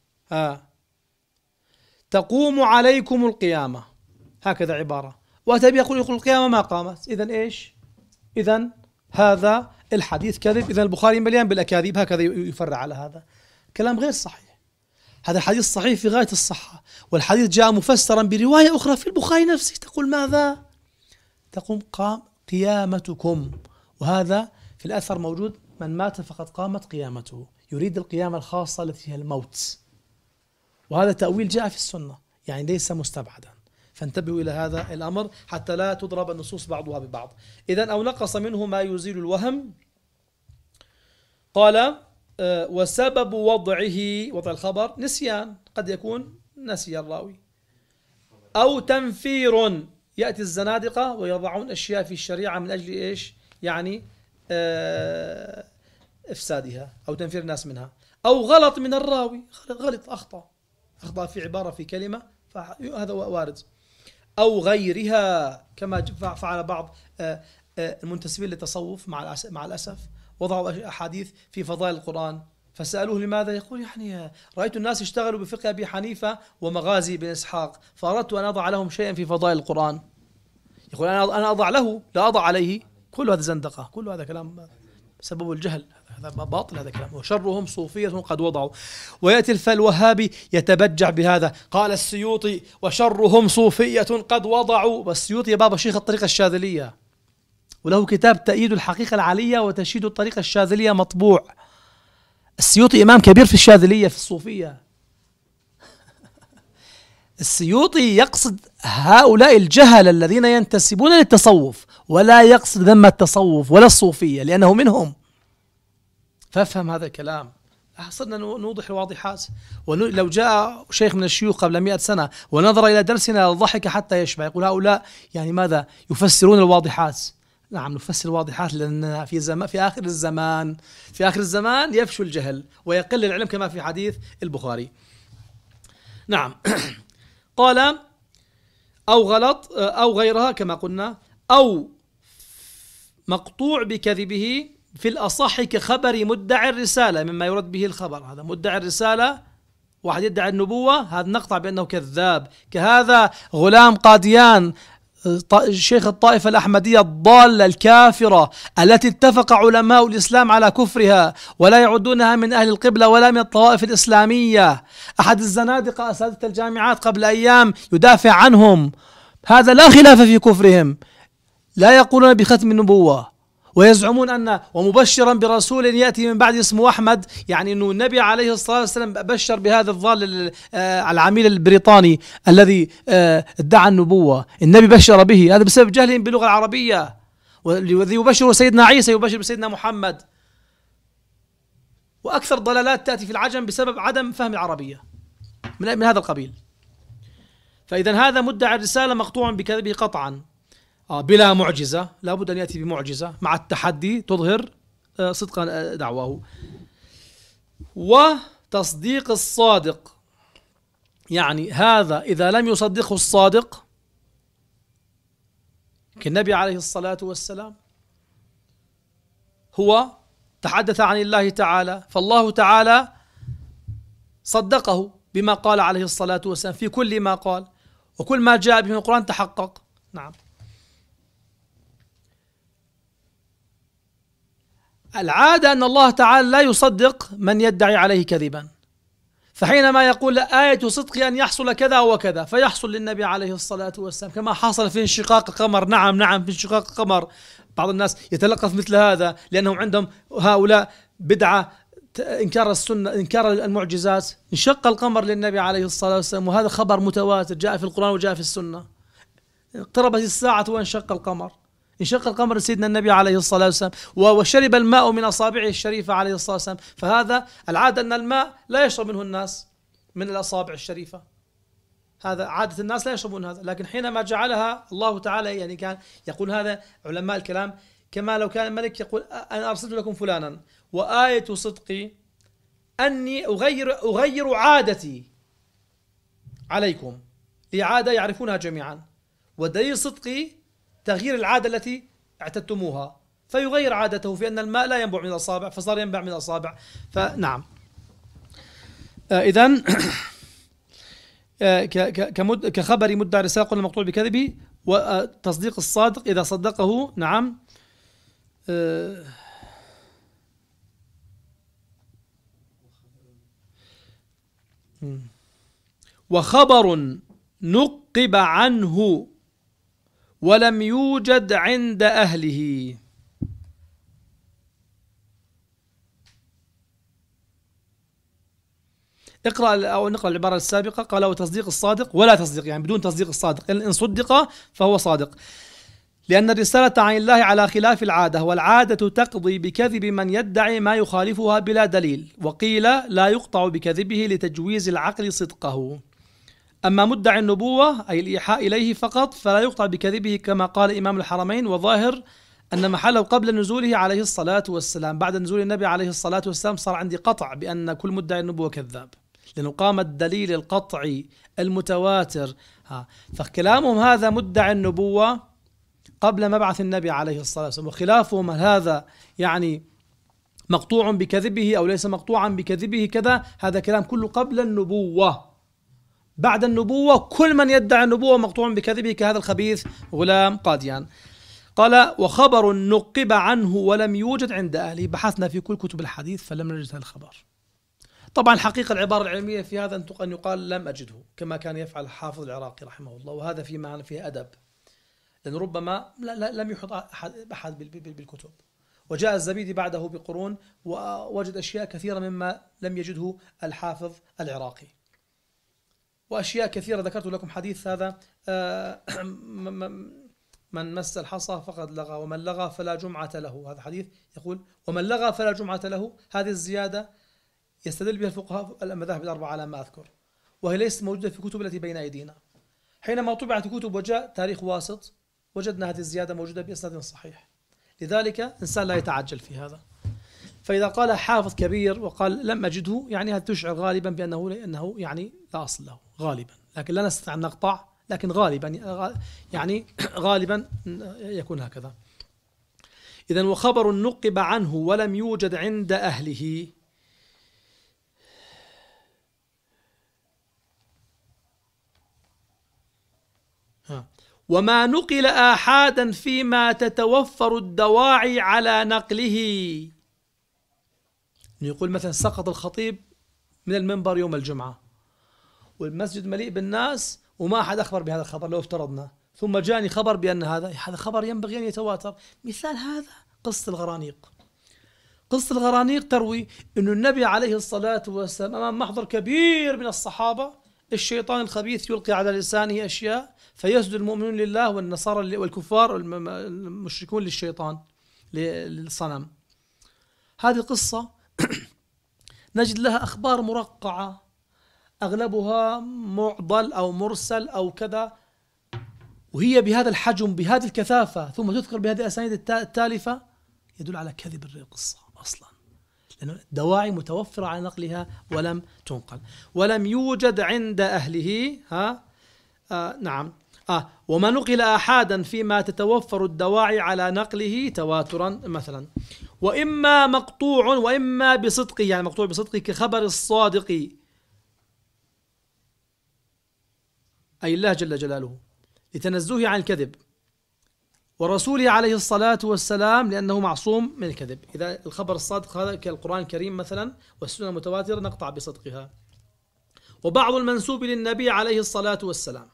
تقوم عليكم القيامة، هكذا عبارة، وأتى يقول القيامة ما قامت. إذن إيش؟ إذن هذا الحديث كذب، إذن البخاري مليان بالأكاذيب، هكذا يفرع على هذا كلام غير صحيح. هذا الحديث صحيح في غاية الصحة، والحديث جاء مفسرا برواية أخرى في البخاري نفسه تقول ماذا؟ تقوم قيامتكم، وهذا في الأثر موجود، من مات فقد قامت قيامته، يريد القيامة الخاصة التي هي الموت، وهذا تأويل جاء في السنة يعني ليس مستبعدا. فانتبهوا إلى هذا الأمر حتى لا تضرب النصوص بعضها ببعض. إذن أو نقص منه ما يزيل الوهم. قال وسبب وضع الخبر نسيان، قد يكون نسي الراوي، أو تنفير، يأتي الزنادقة ويضعون أشياء في الشريعة من أجل إيش؟ يعني إفسادها أو تنفير الناس منها، أو غلط من الراوي، غلط أخطأ في عبارة في كلمة، فهذا وارد، أو غيرها كما فعل بعض المنتسبين للتصوف مع الأسف، وضعوا أحاديث في فضائل القرآن، فسألوه لماذا؟ يقول يعني رأيت الناس اشتغلوا بفقه أبي حنيفة ومغازي بن إسحاق، فأردت أن أضع لهم شيئا في فضائل القرآن. يقول أنا أضع له لا أضع عليه. كل هذا زندقة، كل هذا كلام سبب الجهل، هذا باطل، هذا كلام. وشرهم صوفية قد وضعوا. ويأتي الوهابي يتبجع بهذا، قال السيوطي وشرهم صوفية قد وضعوا. والسيوطي يا بابا شيخ الطريقة الشاذلية، وله كتاب تأييد الحقيقة العالية وتشييد الطريقة الشاذلية مطبوع. السيوطي إمام كبير في الشاذلية في الصوفية. السيوطي يقصد هؤلاء الجهل الذين ينتسبون للتصوف، ولا يقصد ذم التصوف ولا الصوفية لأنه منهم. فافهم هذا الكلام، صرنا نوضح الواضحات. ولو جاء شيخ من الشيوخ قبل 100 سنة ونظر إلى درسنا ضحك حتى يشبع، يقول هؤلاء يعني ماذا يفسرون الواضحات؟ نعم نفسر الواضحات لأننا في آخر الزمان يفشو الجهل ويقل العلم كما في حديث البخاري. نعم. قال أو غلط أو غيرها كما قلنا، أو مقطوع بكذبه في الأصح كخبر مدعي الرسالة مما يرد به الخبر. هذا مدعي الرسالة، واحد يدعي النبوة، هذا نقطع بأنه كذاب. كهذا غلام قاديان شيخ الطائفة الأحمدية الضالة الكافرة التي اتفق علماء الإسلام على كفرها ولا يعدونها من أهل القبلة ولا من الطوائف الإسلامية. أحد الزنادقة أساتذة الجامعات قبل أيام يدافع عنهم، هذا لا خلاف في كفرهم، لا يقولون بختم النبوة، ويزعمون أن ومبشرا برسول يأتي من بعد اسمه أحمد، يعني أنه النبي عليه الصلاة والسلام بشر بهذا الضال العميل البريطاني الذي ادعى النبوة، النبي بشر به، هذا بسبب جهلهم باللغة العربية. والذي يبشر سيدنا عيسى يبشر بسيدنا محمد. وأكثر ضلالات تأتي في العجم بسبب عدم فهم العربية من هذا القبيل. فإذا هذا مدعي الرسالة مقطوع بكذبه قطعا بلا معجزة، لا بد أن يأتي بمعجزة مع التحدي تظهر صدق دعواه. وتصديق الصادق، يعني هذا إذا لم يصدقه الصادق كالنبي عليه الصلاة والسلام، هو تحدث عن الله تعالى فالله تعالى صدقه بما قال عليه الصلاة والسلام في كل ما قال، وكل ما جاء به من القرآن تحقق. نعم. العادة أن الله تعالى لا يصدق من يدعي عليه كذبا، فحينما يقول آية صدق أن يحصل كذا وكذا فيحصل للنبي عليه الصلاة والسلام، كما حصل في انشقاق القمر. نعم في انشقاق القمر بعض الناس يتلقف مثل هذا لأنهم عندهم هؤلاء بدعة إنكار السنة، إنكار المعجزات. انشق القمر للنبي عليه الصلاة والسلام، وهذا خبر متواتر جاء في القرآن وجاء في السنة. اقتربت الساعة وانشق القمر، انشق القمر لسيدنا النبي عليه الصلاة والسلام، وشرب الماء من أصابعه الشريفة عليه الصلاة والسلام. فهذا العادة أن الماء لا يشرب منه الناس، من الأصابع الشريفة. هذا عادة الناس لا يشربون هذا، لكن حينما جعلها الله تعالى يعني كان يقول هذا علماء الكلام كما لو كان الملك يقول أنا أرسلت لكم فلانا وآية صدقي أني أغير عادتي عليكم لعادة يعرفونها جميعا، ودليل صدقي تغيير العادة التي اعتدتموها، فيغير عادته في أن الماء لا ينبع من الأصابع فصار ينبع من الأصابع. فنعم إذن كخبر مدعي الرسالة قلنا مقطوع بكذبه، وتصديق الصادق إذا صدقه نعم وخبر نقب عنه ولم يوجد عند أهله. اقرأ أو نقرأ العبارة السابقة. قال وتصديق الصادق ولا تصديق، يعني بدون تصديق الصادق، إن صدق فهو صادق، لأن الرسالة عن الله على خلاف العادة، والعادة تقضي بكذب من يدعي ما يخالفها بلا دليل، وقيل لا يقطع بكذبه لتجويز العقل صدقه. أما مدعي النبوة أي الإيحاء إليه فقط فلا يقطع بكذبه كما قال إمام الحرمين، وظاهر أن محله قبل نزوله عليه الصلاة والسلام. بعد نزول النبي عليه الصلاة والسلام صار عندي قطع بأن كل مدعي النبوة كذاب، لأنه قام الدليل القطعي المتواتر. فكلامهم هذا مدعي النبوة قبل مبعث النبي عليه الصلاة والسلام، وخلافهم هذا يعني مقطوع بكذبه أو ليس مقطوعا بكذبه كذا، هذا كلام كله قبل النبوة. بعد النبوة كل من يدعي النبوة مقطوع بكذبه كهذا الخبيث غلام قاديان. قال وخبر نقب عنه ولم يوجد عند أهله. بحثنا في كل كتب الحديث فلم نجد هذا الخبر. طبعا حقيقة العبارة العلمية في هذا أن يقال لم أجده، كما كان يفعل الحافظ العراقي رحمه الله، وهذا في معنى فيه أدب، لأن ربما لم يحط أحد بالكتب، وجاء الزبيدي بعده بقرون ووجد أشياء كثيرة مما لم يجده الحافظ العراقي، وأشياء كثيرة ذكرت لكم حديث هذا من مس الحصى فقد لغى ومن لغى فلا جمعة له. هذا حديث يقول ومن لغى فلا جمعة له. هذه الزيادة يستدل بها الفقهاء المذاهب الأربعة على ما أذكر، وهي ليست موجودة في الكتب التي بين أيدينا. حينما طبعت الكتب وجاء تاريخ واسط وجدنا هذه الزيادة موجودة بإسناد صحيح، لذلك إنسان لا يتعجل في هذا. فإذا قال حافظ كبير وقال لم أجده، يعني هذا تشعر غالبا بأنه يعني لا أصل له غالبا، لكن لا نستطيع أن نقطع، لكن غالبا يعني غالبا يكون هكذا. إذن وخبر نقب عنه ولم يوجد عند أهله. وما نقل آحادا فيما تتوفر الدواعي على نقله. يقول مثلا سقط الخطيب من المنبر يوم الجمعة والمسجد مليء بالناس وما أحد أخبر بهذا الخبر لو افترضنا، ثم جاني خبر بأن هذا خبر ينبغي أن يتواتر. مثال هذا قصة الغرانيق. قصة الغرانيق تروي أن النبي عليه الصلاة والسلام أمام محضر كبير من الصحابة الشيطان الخبيث يلقي على لسانه أشياء فيسجد المؤمنون لله والنصارى والكفار المشركون للشيطان للصنم. هذه قصة نجد لها أخبار مرقعة أغلبها معضل أو مرسل أو كذا، وهي بهذا الحجم بهذه الكثافة ثم تذكر بهذه الأسانيد التالفة، يدل على كذب القصة أصلا، لأن الدواعي متوفرة على نقلها ولم تنقل. ولم يوجد عند أهله نعم وما نقل آحادا فيما تتوفر الدواعي على نقله تواترا مثلا، وإما مقطوع وإما بصدقه، يعني مقطوع بصدقه كخبر الصادق أي الله جل جلاله لتنزهه عن الكذب، ورسوله عليه الصلاة والسلام لأنه معصوم من الكذب. إذا الخبر الصادق هذا كالقرآن الكريم مثلا والسنة المتواترة نقطع بصدقها. وبعض المنسوب للنبي عليه الصلاة والسلام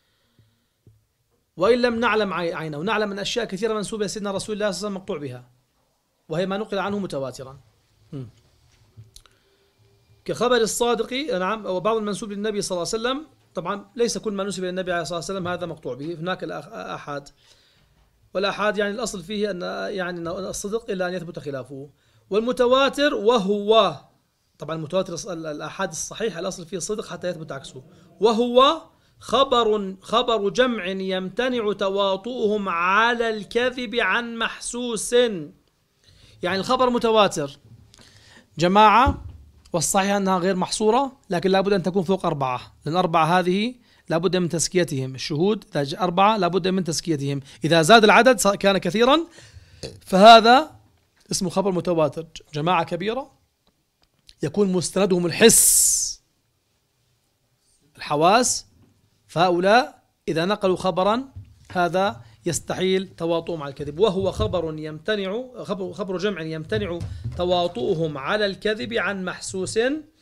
وإن لم نعلم عينه، ونعلم أن أشياء كثيرة منسوبة لسيدنا رسول الله صلى الله عليه وسلم مقطوع بها، وهي ما نقل عنه متواترا كخبر الصادق. نعم. وبعض المنسوب للنبي صلى الله عليه وسلم، طبعا ليس كل ما نسب للنبي عليه الصلاة والسلام هذا مقطوع به، هناك الآحاد، والآحاد يعني الأصل فيه أن يعني الصدق إلا أن يثبت خلافه. والمتواتر وهو طبعا المتواتر الآحاد الصحيح الأصل فيه الصدق حتى يثبت عكسه. وهو خبر جمع يمتنع تواطؤهم على الكذب عن محسوس. يعني الخبر متواتر جماعة، والصحيح أنها غير محصورة، لكن لابد أن تكون فوق 4، لأن 4 هذه لابد من تزكيتهم. الشهود إذا 4 لابد من تزكيتهم، إذا زاد العدد كان كثيرا، فهذا اسمه خبر متواتر. جماعة كبيرة يكون مستندهم الحس، الحواس، فهؤلاء إذا نقلوا خبرا هذا يستحيل تواطؤهم على الكذب. وهو خبر جمع يمتنع تواطؤهم على الكذب عن محسوس.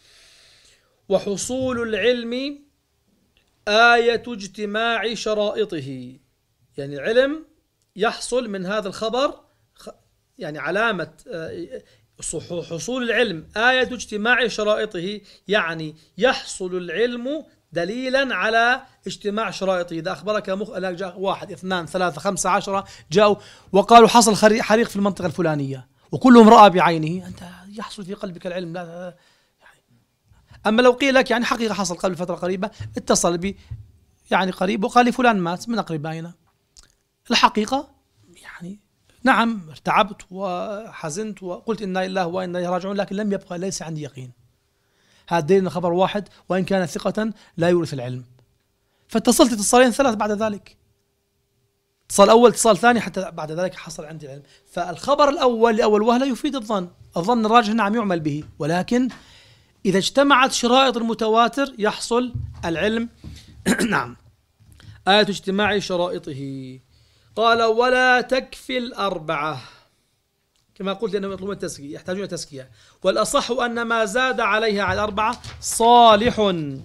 وحصول العلم آية اجتماع شرائطه، يعني العلم يحصل من هذا الخبر، يعني علامة حصول العلم آية اجتماع شرائطه، يعني يحصل العلم دليلا على اجتماع شرائطه. إذا أخبرك جاء 1 2 3 5 10 جاءوا وقالوا حصل حريق في المنطقة الفلانية وكلهم رأى بعينه، أنت يحصل في قلبك العلم. لا يعني. أما لو قيل لك يعني حقيقة حصل قبل فترة قريبة، اتصل بي يعني قريب وقال لي فلان مات من أقربائنا، الحقيقة يعني نعم ارتعبت وحزنت وقلت إنا لله وإنا إليه راجعون، لكن لم يبقى ليس عندي يقين. هذا دليل خبر واحد وإن كان ثقة لا يورث العلم. فاتصلت اتصالين 3 بعد ذلك، اتصال أول اتصال ثاني، حتى بعد ذلك حصل عندي العلم. فالخبر الأول لأول وهلة يفيد الظن الراجح نعم يعمل به، ولكن إذا اجتمعت شرائط المتواتر يحصل العلم. نعم. آية اجتماع شرائطه. قال ولا تكفي 4، كما قلت لأنهم يطلبون التزكية، يحتاجون تزكية. والأصح أن ما زاد عليها على 4 صالح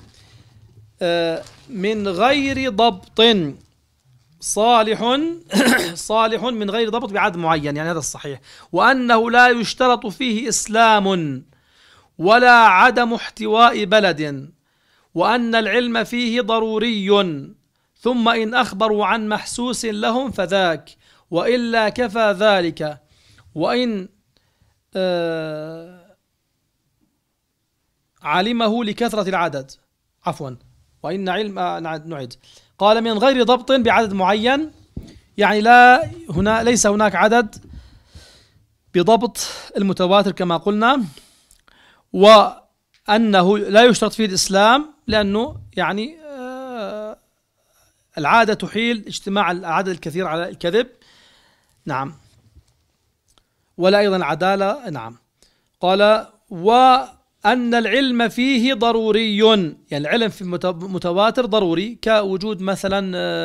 من غير ضبط، صالح من غير ضبط بعدد معين، يعني هذا الصحيح. وأنه لا يشترط فيه إسلام ولا عدم احتواء بلد، وأن العلم فيه ضروري، ثم إن أخبروا عن محسوس لهم فذاك، وإلا كفى ذلك. وإن علمه لكثرة العدد، عفوا، وإن علم نعد. قال من غير ضبط بعدد معين، يعني ليس هناك عدد بضبط المتواتر كما قلنا. وأنه لا يشترط فيه الإسلام، لأنه يعني العادة تحيل اجتماع العدد الكثير على الكذب. نعم. ولا أيضا العدالة. نعم. قال وأن العلم فيه ضروري، يعني العلم في متواتر ضروري، كوجود مثلا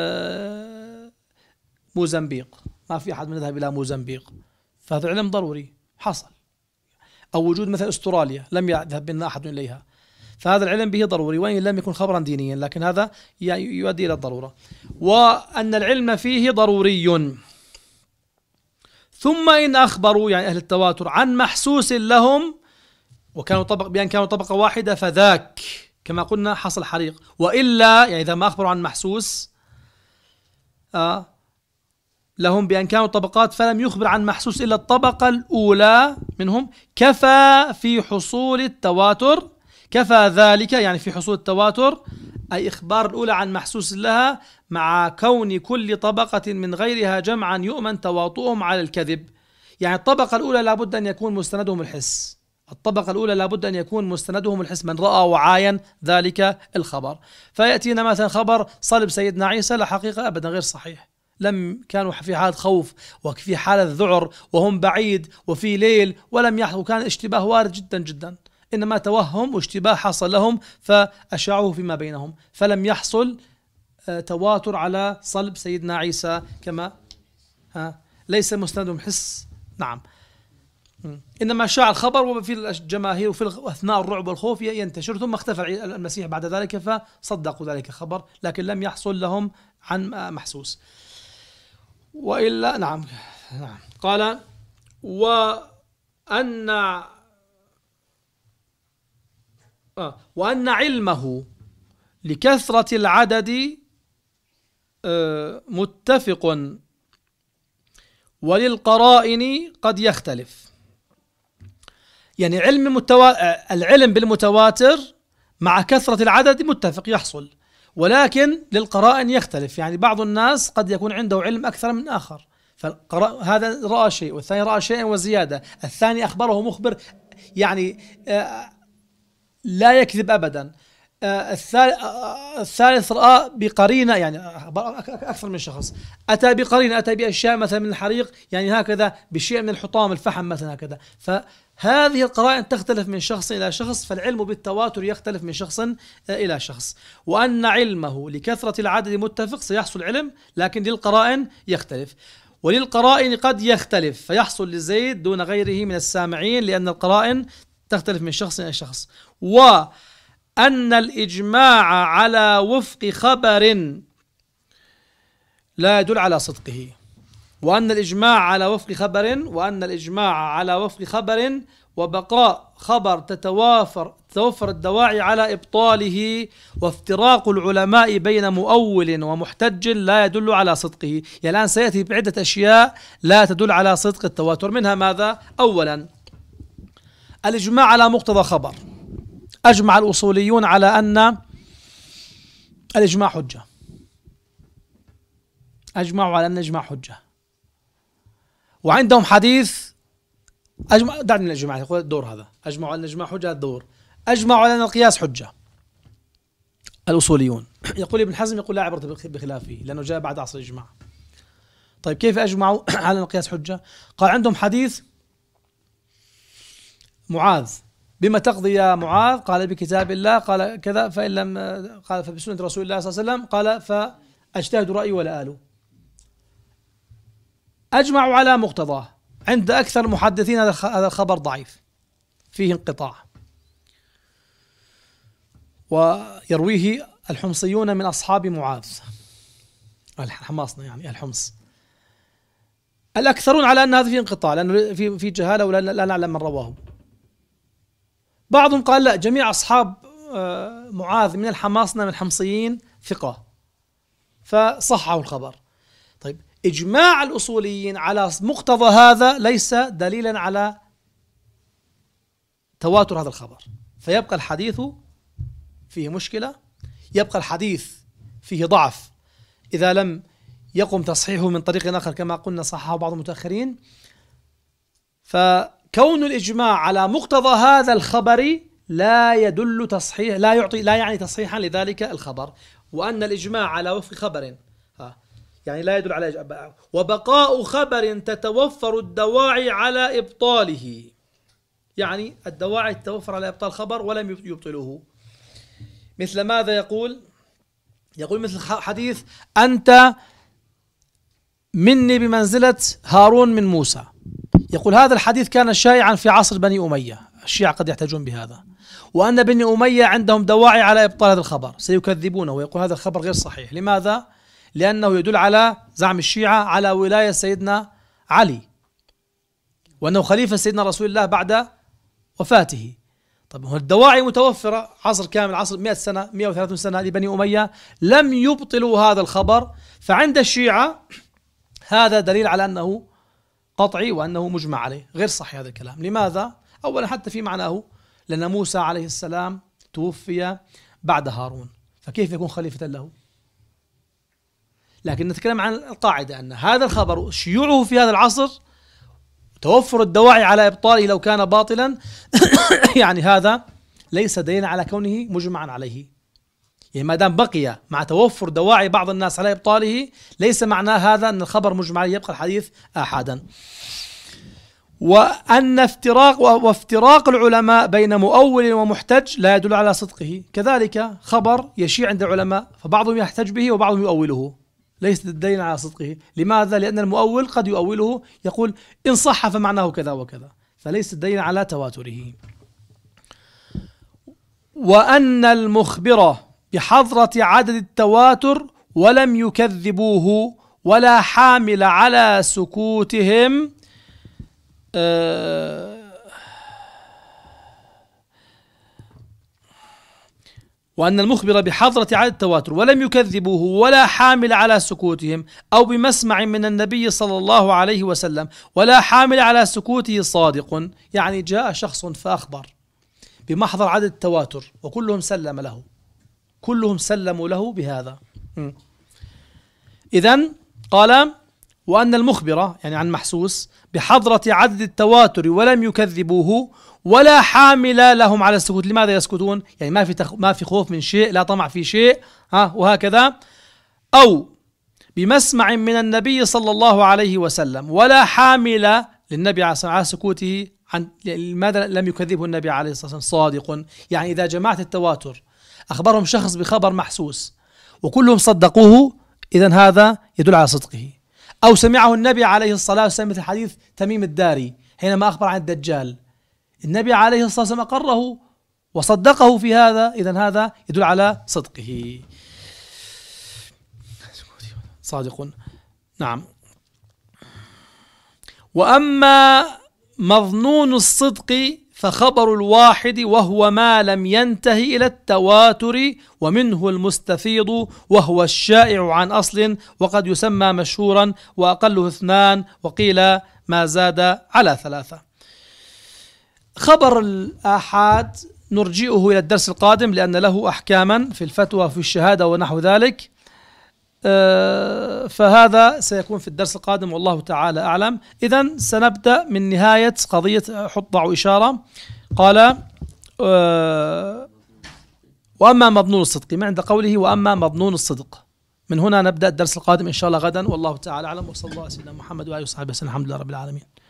موزمبيق، ما في أحد من يذهب إلى موزمبيق، فهذا علم ضروري حصل. أو وجود مثلا أستراليا لم يذهب منا أحد إليها، فهذا العلم به ضروري وإن لم يكن خبرا دينيا، لكن هذا يؤدي إلى الضرورة. وأن العلم فيه ضروري، ثم إن أخبروا يعني أهل التواتر عن محسوس لهم وكانوا بأن كانوا طبقة واحدة فذاك، كما قلنا حصل حريق. وإلا يعني إذا ما أخبروا عن محسوس لهم بأن كانوا طبقات فلم يخبر عن محسوس إلا الطبقة الأولى منهم، كفى في حصول التواتر، كفى ذلك يعني في حصول التواتر، أي إخبار الأولى عن محسوس لها مع كون كل طبقة من غيرها جمعا يؤمن تواطؤهم على الكذب. يعني الطبقة الأولى لابد أن يكون مستندهم الحس، الطبقة الأولى لابد أن يكون مستندهم الحس، من رأى وعاين ذلك الخبر. فيأتينا مثلا خبر صلب سيدنا عيسى، لا حقيقة أبدا غير صحيح، لم كانوا في حالة خوف وفي حالة ذعر وهم بعيد وفي ليل ولم يحصل، وكان اشتباه وارد جدا جدا، إنما توهم واشتباه حصل لهم فأشاعوه فيما بينهم، فلم يحصل تواتر على صلب سيدنا عيسى كما ليس مستندهم حس. نعم. إنما شاع الخبر وفي الجماهير وفي أثناء الرعب والخوف ينتشر، ثم اختفى المسيح بعد ذلك فصدقوا ذلك الخبر، لكن لم يحصل لهم عن محسوس. وإلا نعم. قال وأن علمه لكثرة العدد متفق، وللقرائن قد يختلف. يعني العلم بالمتواتر مع كثرة العدد متفق يحصل، ولكن للقرائن يختلف. يعني بعض الناس قد يكون عنده علم أكثر من آخر، هذا رأى شيء والثاني رأى شيئا وزيادة، الثاني أخبره مخبر يعني لا يكذب أبدا، الثالث رأى بقرينة، يعني أكثر من شخص أتى بقرينة، أتى بأشياء مثلا من الحريق، يعني هكذا بشيء من الحطام الفحم مثلا هكذا. فهذه القرائن تختلف من شخص إلى شخص، فالعلم بالتواتر يختلف من شخص إلى شخص. وأن علمه لكثرة العدد متفق سيحصل علم، لكن للقرائن يختلف، وللقرائن قد يختلف فيحصل لزيد دون غيره من السامعين، لأن القرائن تختلف من شخص إلى شخص. وأن الإجماع على وفق خبر لا يدل على صدقه، وأن الإجماع على وفق خبر وبقاء خبر تتوفر الدواعي على إبطاله، وافتراق العلماء بين مؤول ومحتج لا يدل على صدقه. يعني الآن سيأتي بعدة أشياء لا تدل على صدق التواتر، منها ماذا؟ أولا الإجماع على مقتضى خبر. أجمع الأصوليون على أن الإجماع حجة، أجمعوا على أن الإجماع حجة، وعندهم حديث دعني من الإجماع، يقول الدور هذا أجمعوا على أن الإجماع حجة، الدور أجمعوا على أن القياس حجة. الأصوليون يقول ابن حزم يقول لا عبرة بخلافه لأنه جاء بعد عصر الإجماع. طيب كيف أجمعوا على أن القياس حجة؟ قال عندهم حديث معاذ بما تقضي يا معاذ؟ قال بكتاب الله، قال كذا، فإن لم قال فبسنة رسول الله صلى الله عليه وسلم، قال فأجتهد رأيي ولا آله. أجمعوا على مقتضاه. عند أكثر المحدثين هذا الخبر ضعيف فيه انقطاع، ويرويه الحمصيون من أصحاب معاذ، الحماصنة يعني الحمص. الأكثرون على أن هذا فيه انقطاع لأنه في جهالة ولا نعلم من رواه. بعضهم قال لا، جميع أصحاب معاذ من الحماصنة من الحمصيين ثقة، فصححوا الخبر. طيب إجماع الأصوليين على مقتضى هذا ليس دليلا على تواتر هذا الخبر، فيبقى الحديث فيه مشكلة، يبقى الحديث فيه ضعف إذا لم يقم تصحيحه من طريق آخر كما قلنا صححه بعض المتأخرين. فكون الإجماع على مقتضى هذا الخبر لا يدل تصحيح، لا يعني تصحيحا لذلك الخبر. وأن الإجماع على وفق خبر يعني لا يدل على وبقاء خبر تتوفر الدواعي على إبطاله، يعني الدواعي تتوفر على إبطال خبر ولم يبطلوه. مثل ماذا يقول مثل حديث أنت مني بمنزلة هارون من موسى. يقول هذا الحديث كان شائعا في عصر بني أمية، الشيعة قد يحتاجون بهذا، وأن بني أمية عندهم دواعي على إبطال هذا الخبر سيكذبونه ويقول هذا الخبر غير صحيح. لماذا؟ لأنه يدل على زعم الشيعة على ولاية سيدنا علي، وأنه خليفة سيدنا رسول الله بعد وفاته. طيب هو الدواعي متوفرة عصر كامل، عصر 100 سنة 130 سنة لبني أمية، لم يبطلوا هذا الخبر. فعند الشيعة هذا دليل على أنه قطعي وأنه مجمع عليه، غير صحيح هذا الكلام. لماذا؟ أولا حتى في معناه، لأن موسى عليه السلام توفي بعد هارون، فكيف يكون خليفة له؟ لكن نتكلم عن القاعدة أن هذا الخبر شيوعه في هذا العصر، توفر الدواعي على إبطاله لو كان باطلا يعني هذا ليس دليلا على كونه مجمعا عليه. يعني ما دام بقي مع توفر دواعي بعض الناس على إبطاله ليس معناه هذا أن الخبر مجمع عليه، يبقى الحديث آحادا. وأن وافتراق العلماء بين مؤول ومحتج لا يدل على صدقه. كذلك خبر يشيع عند العلماء فبعضهم يحتج به وبعضهم يؤوله، ليس دليلا على صدقه. لماذا؟ لأن المؤول قد يؤوله يقول إن صح فمعناه كذا وكذا، فليس دليلا على تواتره. وأن المخبر بحضرة عدد التواتر ولم يكذبوه ولا حامل على سكوتهم وأن المخبر بحضرة عدد التواتر ولم يكذبوه ولا حامل على سكوتهم أو بمسمع من النبي صلى الله عليه وسلم ولا حامل على سكوته صادق، يعني جاء شخص فأخبر بمحضر عدد التواتر وكلهم سلم له، كلهم سلموا له بهذا. إذن قال وأن المخبر يعني عن محسوس بحضرة عدد التواتر ولم يكذبوه ولا حامل لهم على السكوت. لماذا يسكتون؟ يعني ما في خوف من شيء، لا طمع في شيء، وهكذا. أو بمسمع من النبي صلى الله عليه وسلم ولا حامل للنبي على سكوته عن لماذا لم يكذبه النبي عليه الصلاة والسلام صادق. يعني إذا جماعة التواتر أخبرهم شخص بخبر محسوس وكلهم صدقوه، إذن هذا يدل على صدقه. أو سمعه النبي عليه الصلاة والسلام مثل حديث تميم الداري حينما أخبر عن الدجال، النبي عليه الصلاة والسلام أقره وصدقه في هذا، إذن هذا يدل على صدقه. صادق. نعم. وأما مظنون الصدق فخبر الواحد وهو ما لم ينتهي إلى التواتر، ومنه المستفيض وهو الشائع عن أصل وقد يسمى مشهورا، وأقله 2 وقيل ما زاد على 3. خبر الآحاد نرجئه إلى الدرس القادم لأن له أحكاما في الفتوى في الشهادة ونحو ذلك، فهذا سيكون في الدرس القادم والله تعالى أعلم. إذن سنبدأ من نهاية قضية ضع إشارة. قال وأما مظنون الصدق من عند قوله وأما مظنون الصدق، من هنا نبدأ الدرس القادم إن شاء الله غدا والله تعالى أعلم. وصلى الله على سيدنا محمد وآله وصحبه وسلم. الحمد لله رب العالمين.